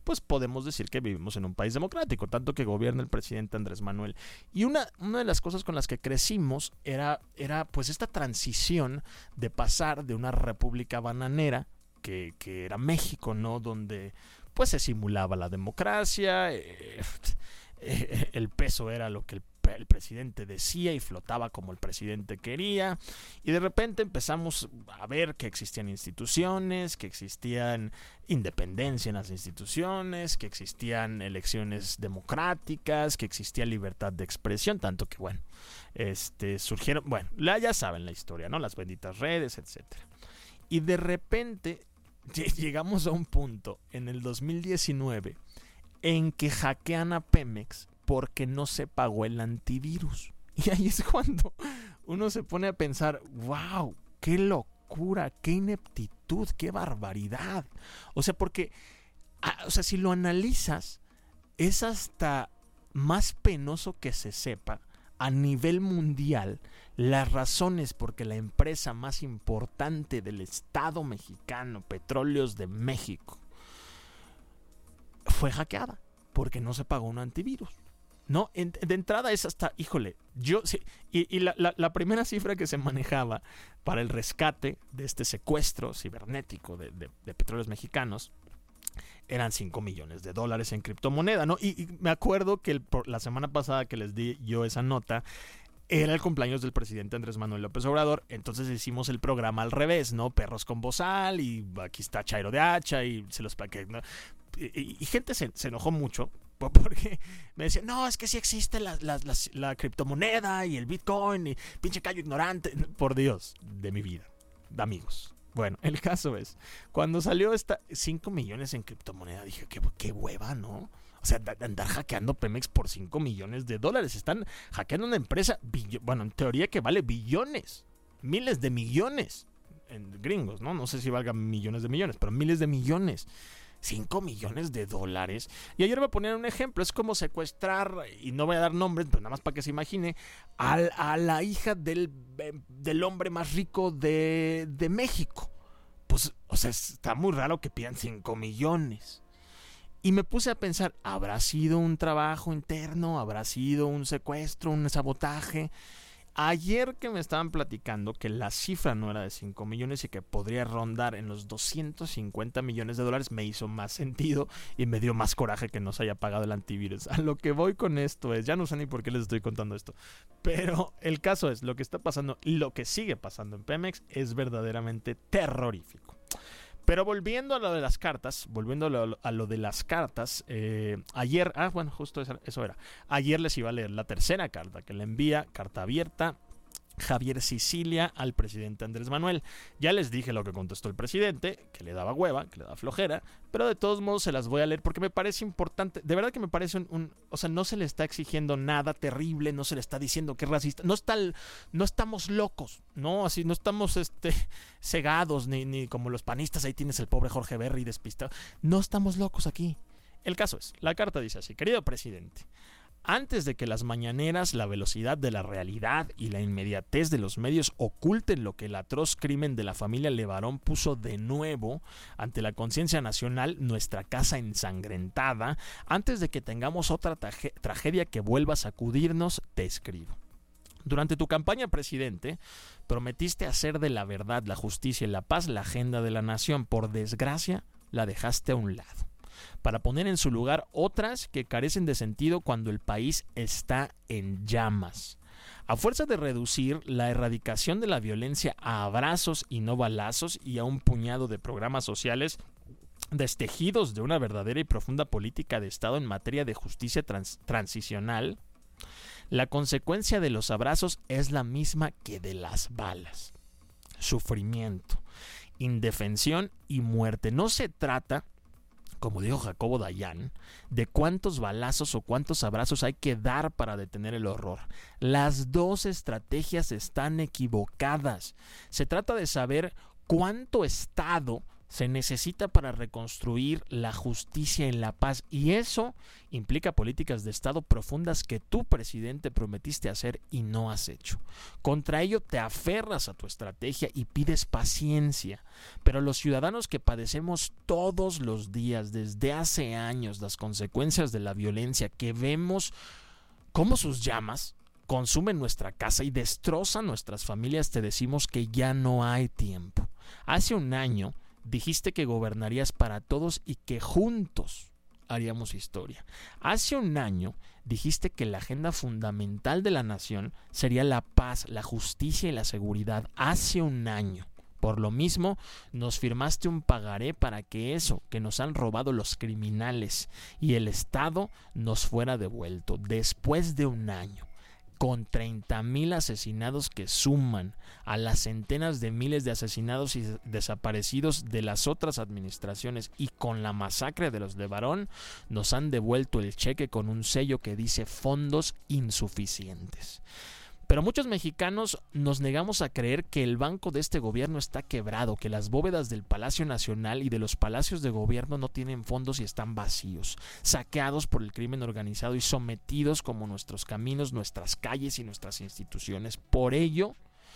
pues podemos decir que vivimos en un país democrático, tanto que gobierna el presidente Andrés Manuel. Y una, una de las cosas con las que crecimos era, era pues esta transición de pasar de una república bananera, que, que era México, ¿no? Donde pues se simulaba la democracia, eh, eh, el peso era lo que el el presidente decía y flotaba como el presidente quería, y de repente empezamos a ver que existían instituciones, que existían independencia en las instituciones, que existían elecciones democráticas, que existía libertad de expresión, tanto que bueno, este surgieron, bueno, la, ya saben la historia, ¿no? Las benditas redes, etcétera. Y de repente llegamos a un punto en el dos mil diecinueve en que hackean a Pemex porque no se pagó el antivirus. Y ahí es cuando uno se pone a pensar, wow, qué locura, qué ineptitud, qué barbaridad. O sea, porque, ah, o sea, si lo analizas, es hasta más penoso que se sepa a nivel mundial las razones por que la empresa más importante del Estado mexicano, Petróleos de México, fue hackeada porque no se pagó un antivirus. No, en, de entrada es hasta, híjole, yo sí, y, y la, la, la primera cifra que se manejaba para el rescate de este secuestro cibernético de, de, de petróleos mexicanos eran cinco millones de dólares en criptomoneda, ¿no? Y, y me acuerdo que el, por, la semana pasada que les di yo esa nota, era el cumpleaños del presidente Andrés Manuel López Obrador, entonces hicimos el programa al revés, ¿no? Perros con bozal, y aquí está Chairo de Hacha, y se los paqué, ¿no? y, y, y gente se, se enojó mucho, porque me decían, no, es que sí existe la, la, la, la criptomoneda y el Bitcoin y pinche callo ignorante. Por Dios, de mi vida, de amigos. Bueno, el caso es, cuando salió esta cinco millones en criptomoneda, dije, qué, qué hueva, ¿no? O sea, andar hackeando Pemex por cinco millones de dólares. Están hackeando una empresa, billo, bueno, en teoría que vale billones, miles de millones en gringos, ¿no? No sé si valga millones de millones, pero miles de millones. cinco millones de dólares. Y ayer voy a poner un ejemplo. Es como secuestrar, y no voy a dar nombres, pero nada más para que se imagine, a, a la hija del, del hombre más rico de, de México. Pues, o sea, está muy raro que pidan cinco millones. Y me puse a pensar, ¿habrá sido un trabajo interno? ¿Habrá sido un secuestro, un sabotaje? Ayer que me estaban platicando que la cifra no era de cinco millones y que podría rondar en los doscientos cincuenta millones de dólares, me hizo más sentido y me dio más coraje que no se haya pagado el antivirus. A lo que voy con esto es, ya no sé ni por qué les estoy contando esto, pero el caso es, lo que está pasando y lo que sigue pasando en Pemex es verdaderamente terrorífico. Pero volviendo a lo de las cartas, volviendo a lo, a lo de las cartas, eh, ayer, ah, bueno, justo eso, eso era. Ayer les iba a leer la tercera carta que le envía, carta abierta, Javier Sicilia al presidente Andrés Manuel. Ya les dije lo que contestó el presidente, que le daba hueva, que le daba flojera, pero de todos modos se las voy a leer porque me parece importante, de verdad que me parece un, un o sea, no se le está exigiendo nada terrible, no se le está diciendo que es racista, no está, no estamos locos, no, así no estamos este cegados ni, ni como los panistas, ahí tienes el pobre Jorge Berry despistado, no estamos locos aquí. El caso es, la carta dice así: querido presidente, antes de que las mañaneras, la velocidad de la realidad y la inmediatez de los medios oculten lo que el atroz crimen de la familia Levarón puso de nuevo ante la conciencia nacional, nuestra casa ensangrentada, antes de que tengamos otra traje- tragedia que vuelva a sacudirnos, te escribo. Durante tu campaña, presidente, prometiste hacer de la verdad, la justicia y la paz la agenda de la nación. Por desgracia, la dejaste a un lado, para poner en su lugar otras que carecen de sentido cuando el país está en llamas. A fuerza de reducir la erradicación de la violencia a abrazos y no balazos y a un puñado de programas sociales destejidos de una verdadera y profunda política de Estado en materia de justicia trans- transicional, la consecuencia de los abrazos es la misma que de las balas: sufrimiento, indefensión y muerte. No se trata, como dijo Jacobo Dayan, de cuántos balazos o cuántos abrazos hay que dar para detener el horror. Las dos estrategias están equivocadas. Se trata de saber cuánto Estado se necesita para reconstruir la justicia y la paz, y eso implica políticas de Estado profundas que tú, presidente, prometiste hacer y no has hecho. Contra ello te aferras a tu estrategia y pides paciencia, pero los ciudadanos que padecemos todos los días desde hace años las consecuencias de la violencia, que vemos cómo sus llamas consumen nuestra casa y destrozan nuestras familias, te decimos que ya no hay tiempo. Hace un año dijiste que gobernarías para todos y que juntos haríamos historia. Hace un año dijiste que la agenda fundamental de la nación sería la paz, la justicia y la seguridad. Hace un año. Por lo mismo, nos firmaste un pagaré para que eso que nos han robado los criminales y el Estado nos fuera devuelto después de un año. Con treinta mil asesinados que suman a las centenas de miles de asesinados y desaparecidos de las otras administraciones, y con la masacre de los Levarón, nos han devuelto el cheque con un sello que dice fondos insuficientes. Pero muchos mexicanos nos negamos a creer que el banco de este gobierno está quebrado, que las bóvedas del Palacio Nacional y de los palacios de gobierno no tienen fondos y están vacíos, saqueados por el crimen organizado y sometidos como nuestros caminos, nuestras calles y nuestras instituciones. Por ello,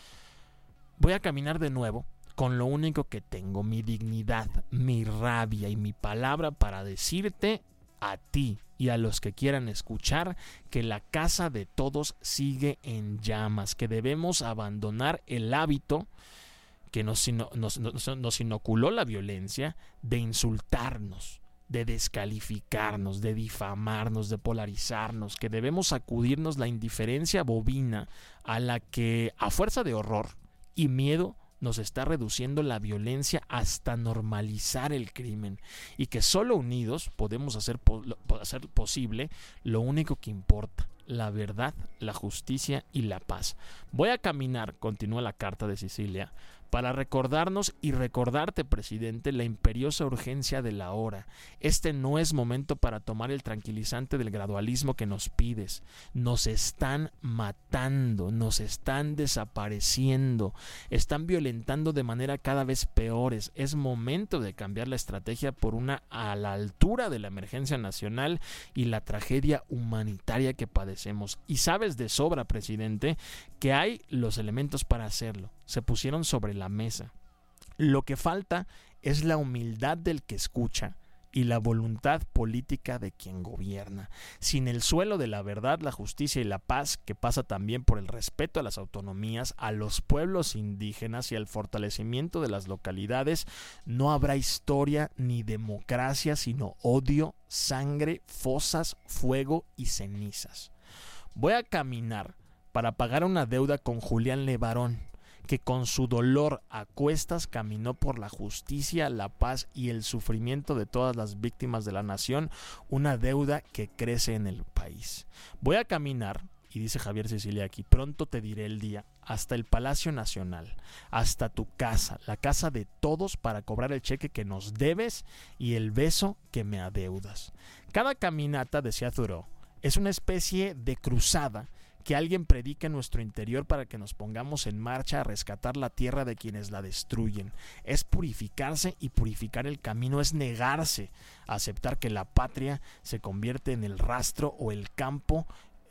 voy a caminar de nuevo con lo único que tengo, mi dignidad, mi rabia y mi palabra para decirte a ti y a los que quieran escuchar que la casa de todos sigue en llamas, que debemos abandonar el hábito que nos, nos, nos, nos inoculó la violencia de insultarnos, de descalificarnos, de difamarnos, de polarizarnos, que debemos sacudirnos la indiferencia bovina a la que, a fuerza de horror y miedo, nos está reduciendo la violencia hasta normalizar el crimen, y que solo unidos podemos hacer, po- hacer posible lo único que importa: la verdad, la justicia y la paz. Voy a caminar, continúa la carta de Sicilia, para recordarnos y recordarte, presidente, la imperiosa urgencia de la hora. Este no es momento para tomar el tranquilizante del gradualismo que nos pides. Nos están matando, nos están desapareciendo, están violentando de manera cada vez peores. Es momento de cambiar la estrategia por una a la altura de la emergencia nacional y la tragedia humanitaria que padecemos. Y sabes de sobra, presidente, que hay los elementos para hacerlo. Se pusieron sobre la mesa. Lo que falta es la humildad del que escucha y la voluntad política de quien gobierna. Sin el suelo de la verdad, la justicia y la paz, que pasa también por el respeto a las autonomías, a los pueblos indígenas y al fortalecimiento de las localidades, no habrá historia ni democracia, sino odio, sangre, fosas, fuego y cenizas. Voy a caminar para pagar una deuda con Julián Levarón, que con su dolor a cuestas caminó por la justicia, la paz y el sufrimiento de todas las víctimas de la nación, una deuda que crece en el país. Voy a caminar, y dice Javier Sicilia aquí, pronto te diré el día, hasta el Palacio Nacional, hasta tu casa, la casa de todos, para cobrar el cheque que nos debes y el beso que me adeudas. Cada caminata, decía Thoreau, es una especie de cruzada que alguien predica en nuestro interior para que nos pongamos en marcha a rescatar la tierra de quienes la destruyen. Es purificarse, y purificar el camino es negarse a aceptar que la patria se convierte en el rastro o el campo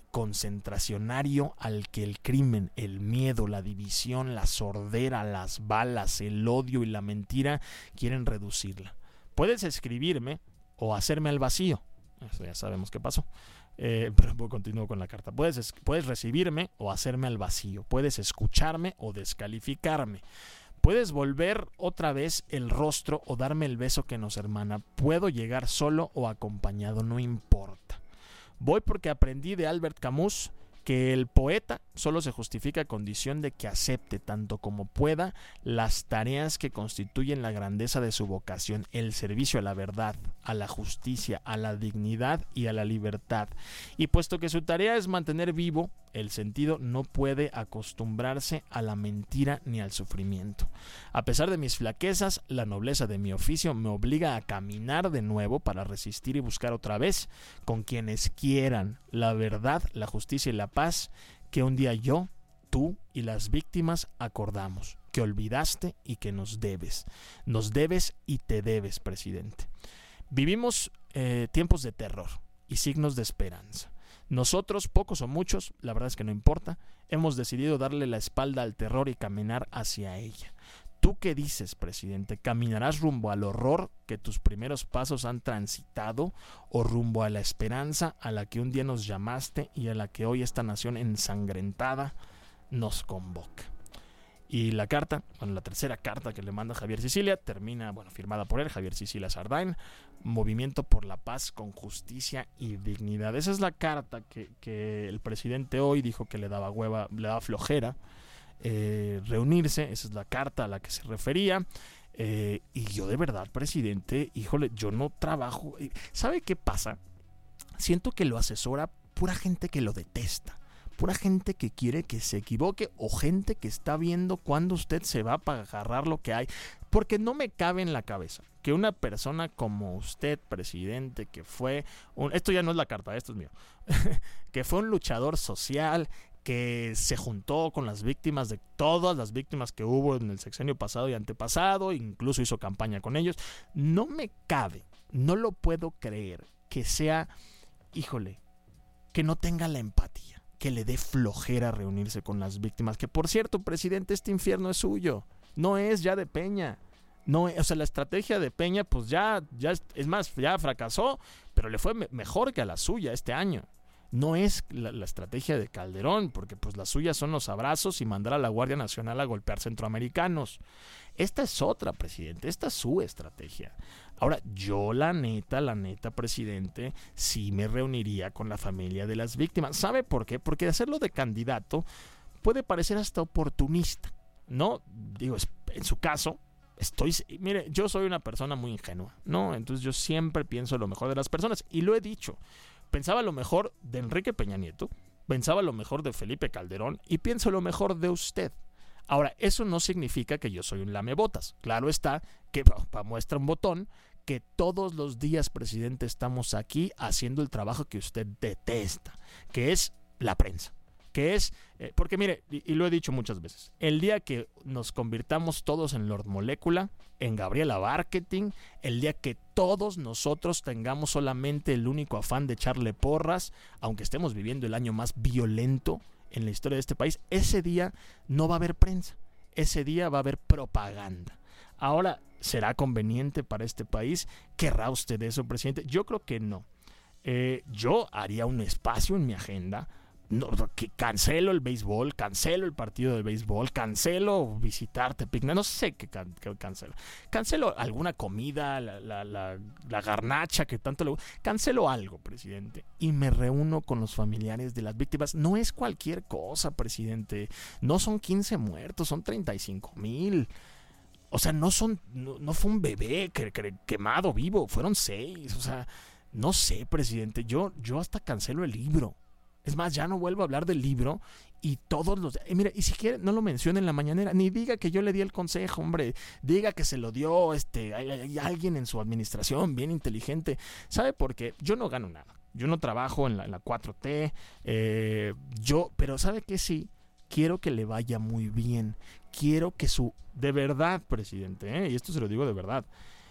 concentracionario al que el crimen, el miedo, la división, la sordera, las balas, el odio y la mentira quieren reducirla. Puedes escribirme o hacerme al vacío. Eso ya sabemos qué pasó. Eh, pero continúo con la carta. Puedes, puedes recibirme o hacerme al vacío. Puedes escucharme o descalificarme. Puedes volver otra vez el rostro o darme el beso que nos hermana. Puedo llegar solo o acompañado, no importa. Voy porque aprendí de Albert Camus que el poeta solo se justifica a condición de que acepte, tanto como pueda, las tareas que constituyen la grandeza de su vocación: el servicio a la verdad, a la justicia, a la dignidad y a la libertad. Y puesto que su tarea es mantener vivo el sentido, no puede acostumbrarse a la mentira ni al sufrimiento. A pesar de mis flaquezas, la nobleza de mi oficio me obliga a caminar de nuevo para resistir y buscar otra vez, con quienes quieran, la verdad, la justicia y la paz que un día yo, tú y las víctimas acordamos. que olvidaste y que nos debes. Nos debes y te debes, presidente. Vivimos eh, tiempos de terror y signos de esperanza. Nosotros, pocos o muchos, la verdad es que no importa, hemos decidido darle la espalda al terror y caminar hacia ella. ¿Tú qué dices, presidente? ¿Caminarás rumbo al horror que tus primeros pasos han transitado o rumbo a la esperanza a la que un día nos llamaste y a la que hoy esta nación ensangrentada nos convoca? Y la carta, bueno, la tercera carta que le manda Javier Sicilia, termina, bueno, firmada por él, Javier Sicilia Sardain, Movimiento por la Paz con Justicia y Dignidad. Esa es la carta que, que el presidente hoy dijo que le daba hueva, le daba flojera eh, reunirse. Esa es la carta a la que se refería. Eh, y yo de verdad, presidente, híjole, yo no trabajo. ¿Sabe qué pasa? Siento que lo asesora pura gente que lo detesta. Pura gente que quiere que se equivoque o gente que está viendo cuándo usted se va para agarrar lo que hay. Porque no me cabe en la cabeza que una persona como usted, presidente, que fue un, esto ya no es la carta, esto es mío, que fue un luchador social, que se juntó con las víctimas de todas las víctimas que hubo en el sexenio pasado y antepasado, incluso hizo campaña con ellos. No me cabe, no lo puedo creer que sea, híjole, que no tenga la empatía, que le dé flojera reunirse con las víctimas. Que por cierto, presidente, este infierno es suyo, no es ya de Peña. No, o sea, la estrategia de Peña, pues ya, ya es más, ya fracasó, pero le fue me- mejor que a la suya este año. No es la, la estrategia de Calderón, porque pues las suyas son los abrazos y mandar a la Guardia Nacional a golpear centroamericanos. Esta es otra, presidente, esta es su estrategia. Ahora, yo la neta, la neta, presidente, sí me reuniría con la familia de las víctimas. ¿Sabe por qué? Porque hacerlo de candidato puede parecer hasta oportunista, ¿no? Digo, en su caso, estoy, mire, yo soy una persona muy ingenua, ¿no? Entonces yo siempre pienso lo mejor de las personas, y lo he dicho. Pensaba lo mejor de Enrique Peña Nieto, pensaba lo mejor de Felipe Calderón y pienso lo mejor de usted. Ahora, eso no significa que yo soy un lamebotas. Claro está que, para muestra un botón, que todos los días, presidente, estamos aquí haciendo el trabajo que usted detesta, que es la prensa. Que es, eh, porque mire, y, y lo he dicho muchas veces, el día que nos convirtamos todos en Lord Molécula, en Gabriela Marketing, el día que todos nosotros tengamos solamente el único afán de echarle porras, aunque estemos viviendo el año más violento en la historia de este país, ese día no va a haber prensa, ese día va a haber propaganda. Ahora, ¿será conveniente para este país? ¿Querrá usted eso, presidente? Yo creo que no. Eh, yo haría un espacio en mi agenda. No, que cancelo el béisbol, cancelo el partido de béisbol, cancelo visitar Tepic, no sé qué, can, qué cancelo. Cancelo alguna comida, la, la, la, la garnacha que tanto le gusta. Cancelo algo, presidente, y me reúno con los familiares de las víctimas. No es cualquier cosa, presidente. No son quince muertos, son treinta y cinco mil. O sea, no son, no, no fue un bebé que, que, quemado vivo, fueron seis. O sea, no sé, presidente. Yo, yo hasta cancelo el libro. Es más, ya no vuelvo a hablar del libro y todos los... Eh, mira, y si quiere, no lo mencione en la mañanera, ni diga que yo le di el consejo, hombre. Diga que se lo dio este hay, hay alguien en su administración bien inteligente. ¿Sabe por qué? Yo no gano nada. Yo no trabajo en la, en la cuatro T. Eh, yo, pero ¿sabe qué? Sí, quiero que le vaya muy bien. Quiero que su... De verdad, presidente, ¿eh? Y esto se lo digo de verdad.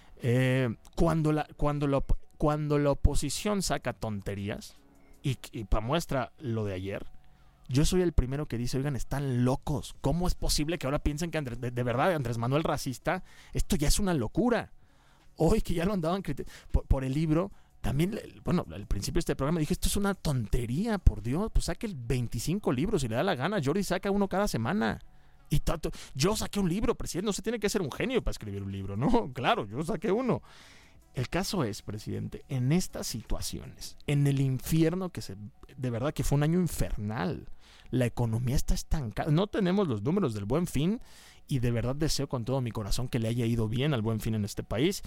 Eh, cuando, la, cuando, la, cuando la oposición saca tonterías... Y, y para muestra lo de ayer, yo soy el primero que dice, oigan, están locos. ¿Cómo es posible que ahora piensen que Andrés, de, de verdad Andrés Manuel racista? Esto ya es una locura. Hoy que ya lo andaban criticando por, por el libro, también, bueno, al principio de este programa dije, esto es una tontería, por Dios, pues saque veinticinco libros si le da la gana. Jordi saca uno cada semana. Y tanto, yo saqué un libro, presidente, no se tiene que ser un genio para escribir un libro, ¿no? Claro, yo saqué uno. El caso es, presidente, en estas situaciones, en el infierno que se, de verdad que fue un año infernal, la economía está estancada, no tenemos los números del Buen Fin y de verdad deseo con todo mi corazón que le haya ido bien al Buen Fin en este país,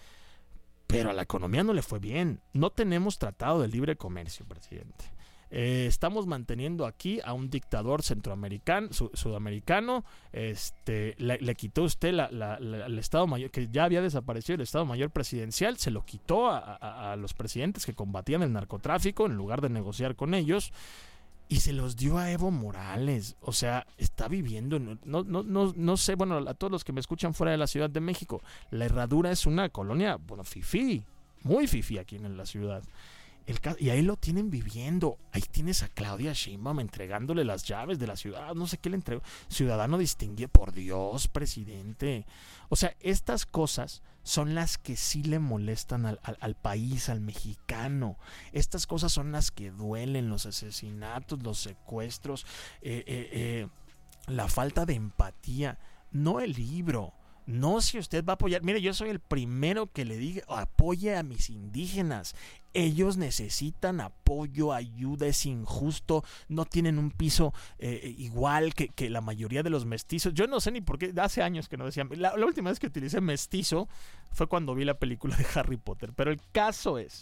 pero a la economía no le fue bien, no tenemos tratado de libre comercio, presidente. Eh, estamos manteniendo aquí a un dictador centroamericano, su, sudamericano, este, le, le quitó usted la, la, la, el Estado Mayor, que ya había desaparecido el Estado Mayor presidencial, se lo quitó a, a, a los presidentes que combatían el narcotráfico en lugar de negociar con ellos. y se los dio a Evo Morales. O sea, está viviendo, no, no, no, no sé, bueno, a todos los que me escuchan fuera de la Ciudad de México, La Herradura es una colonia, bueno, fifí, muy fifí aquí en la ciudad. El, y ahí lo tienen viviendo. Ahí tienes a Claudia Sheinbaum entregándole las llaves de la ciudad. No sé qué le entregó. Ciudadano distinguido. Por Dios, presidente. O sea, estas cosas son las que sí le molestan al, al, al país, al mexicano. Estas cosas son las que duelen. Los asesinatos, los secuestros, eh, eh, eh, la falta de empatía. No el libro. No si usted va a apoyar. Mire, yo soy el primero que le diga, apoye a mis indígenas. Ellos necesitan apoyo, ayuda, es injusto, no tienen un piso eh, igual que, que la mayoría de los mestizos. Yo no sé ni por qué, hace años que no decían. La, la última vez que utilicé mestizo fue cuando vi la película de Harry Potter. Pero el caso es,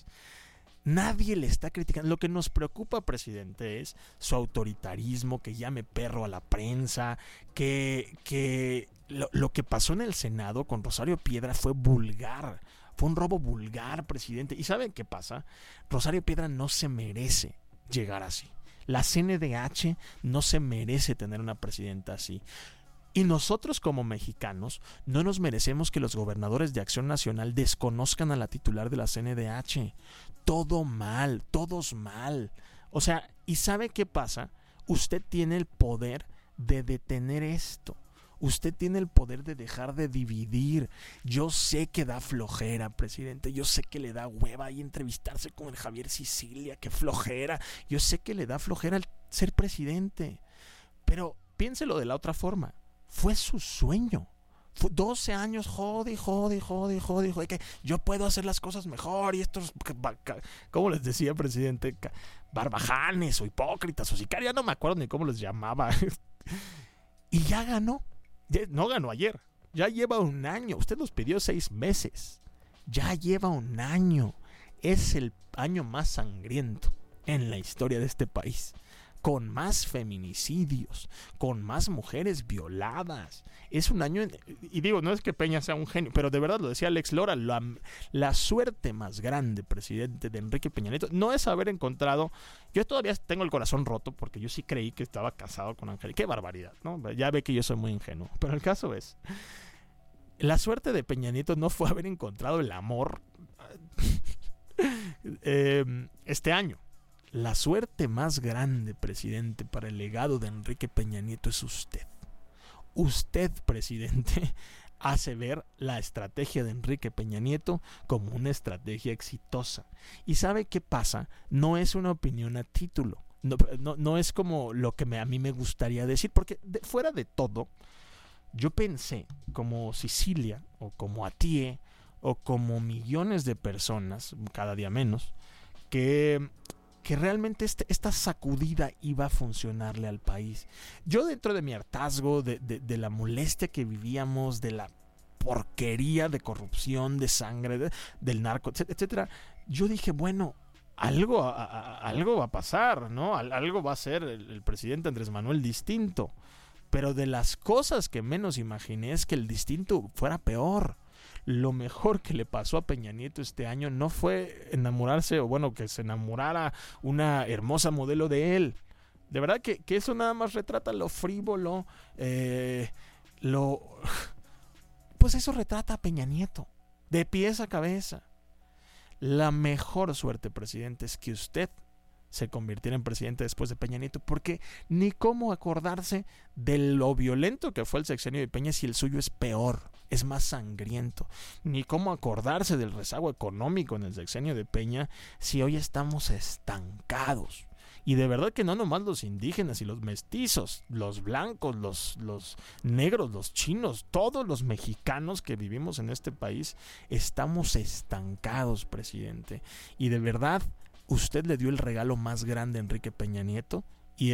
nadie le está criticando. Lo que nos preocupa, presidente, es su autoritarismo, que llame perro a la prensa, que, que lo, lo que pasó en el Senado con Rosario Piedra fue vulgar. Fue un robo vulgar, presidente. ¿Y saben qué pasa? Rosario Piedra no se merece llegar así. La C N D H no se merece tener una presidenta así. Y nosotros como mexicanos no nos merecemos que los gobernadores de Acción Nacional desconozcan a la titular de la C N D H. Todo mal, todos mal. O sea, ¿y sabe qué pasa? Usted tiene el poder de detener esto. Usted tiene el poder de dejar de dividir. Yo sé que da flojera, presidente. Yo sé que le da hueva ahí entrevistarse con el Javier Sicilia. ¡Qué flojera! Yo sé que le da flojera el ser presidente. Pero piénselo de la otra forma. Fue su sueño. Fue doce años, jode, jode, jode, jode, jode, que yo puedo hacer las cosas mejor y estos, ¿cómo les decía, presidente? Barbajanes o hipócritas o sicarios, no me acuerdo ni cómo les llamaba. Y ya ganó. No ganó ayer, ya lleva un año. Usted nos pidió seis meses. Ya lleva un año. Es el año más sangriento en la historia de este país. Con más feminicidios, con más mujeres violadas. Es un año, en, y digo, no es que Peña sea un genio, pero de verdad lo decía Alex Lora, la, la suerte más grande, presidente, de Enrique Peña Nieto, no es haber encontrado, yo todavía tengo el corazón roto, porque yo sí creí que estaba casado con Angélica. Qué barbaridad, ¿no? Ya ve que yo soy muy ingenuo, pero el caso es, la suerte de Peña Nieto no fue haber encontrado el amor eh, este año. La suerte más grande, presidente, para el legado de Enrique Peña Nieto es usted. Usted, presidente, hace ver la estrategia de Enrique Peña Nieto como una estrategia exitosa. ¿Y sabe qué pasa? No es una opinión a título. No, no, no es como lo que me, a mí me gustaría decir, porque de, fuera de todo, yo pensé, como Sicilia, o como Atie, o como millones de personas, cada día menos, que... que realmente este, esta sacudida iba a funcionarle al país. Yo, dentro de mi hartazgo, de, de, de la molestia que vivíamos, de la porquería de corrupción, de sangre, de, del narco, etcétera, yo dije, bueno, algo, a, a, algo va a pasar, ¿no? Algo va a ser el, el presidente Andrés Manuel distinto. Pero de las cosas que menos imaginé es que el distinto fuera peor. Lo mejor que le pasó a Peña Nieto este año no fue enamorarse, o bueno, que se enamorara una hermosa modelo de él. De verdad que, que eso nada más retrata lo frívolo, eh, lo... Pues eso retrata a Peña Nieto, de pies a cabeza. La mejor suerte, presidente, es que usted se convirtiera en presidente después de Peña Nieto, porque ni cómo acordarse de lo violento que fue el sexenio de Peña si el suyo es peor, es más sangriento, ni cómo acordarse del rezago económico en el sexenio de Peña si hoy estamos estancados. Y de verdad que no nomás los indígenas y los mestizos, los blancos, los, los negros, los chinos, todos los mexicanos que vivimos en este país estamos estancados, presidente. Y de verdad, usted le dio el regalo más grande a Enrique Peña Nieto, y ese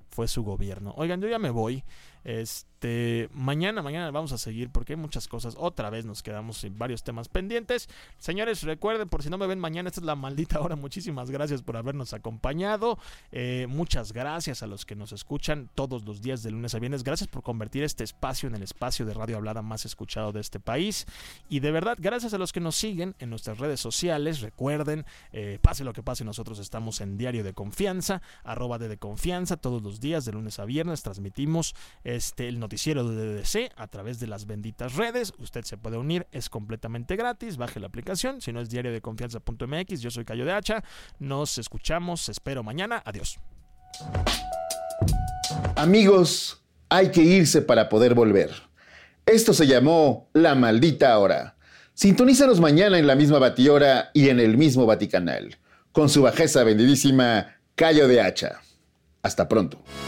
fue su gobierno. Oigan, yo ya me voy. Este, mañana, mañana vamos a seguir porque hay muchas cosas. Otra vez nos quedamos sin varios temas pendientes. Señores, recuerden, por si no me ven mañana, esta es La Maldita Hora. Muchísimas gracias por habernos acompañado. Eh, muchas gracias a los que nos escuchan todos los días de lunes a viernes. Gracias por convertir este espacio en el espacio de radio hablada más escuchado de este país. Y de verdad, gracias a los que nos siguen en nuestras redes sociales. Recuerden, eh, pase lo que pase, nosotros estamos en Diario de Confianza, arroba de, de Confianza, todos los días de lunes a viernes. Transmitimos Este, el noticiero de D D C a través de las benditas redes. Usted se puede unir, es completamente gratis. Baje la aplicación, si no es diario de confianza punto m x. Yo soy Cayo de Hacha. Nos escuchamos, espero mañana. Adiós. Amigos, hay que irse para poder volver. Esto se llamó La Maldita Hora. Sintonízanos mañana en la misma batihora y en el mismo Vaticanal. Con su bajeza bendidísima, Cayo de Hacha. Hasta pronto.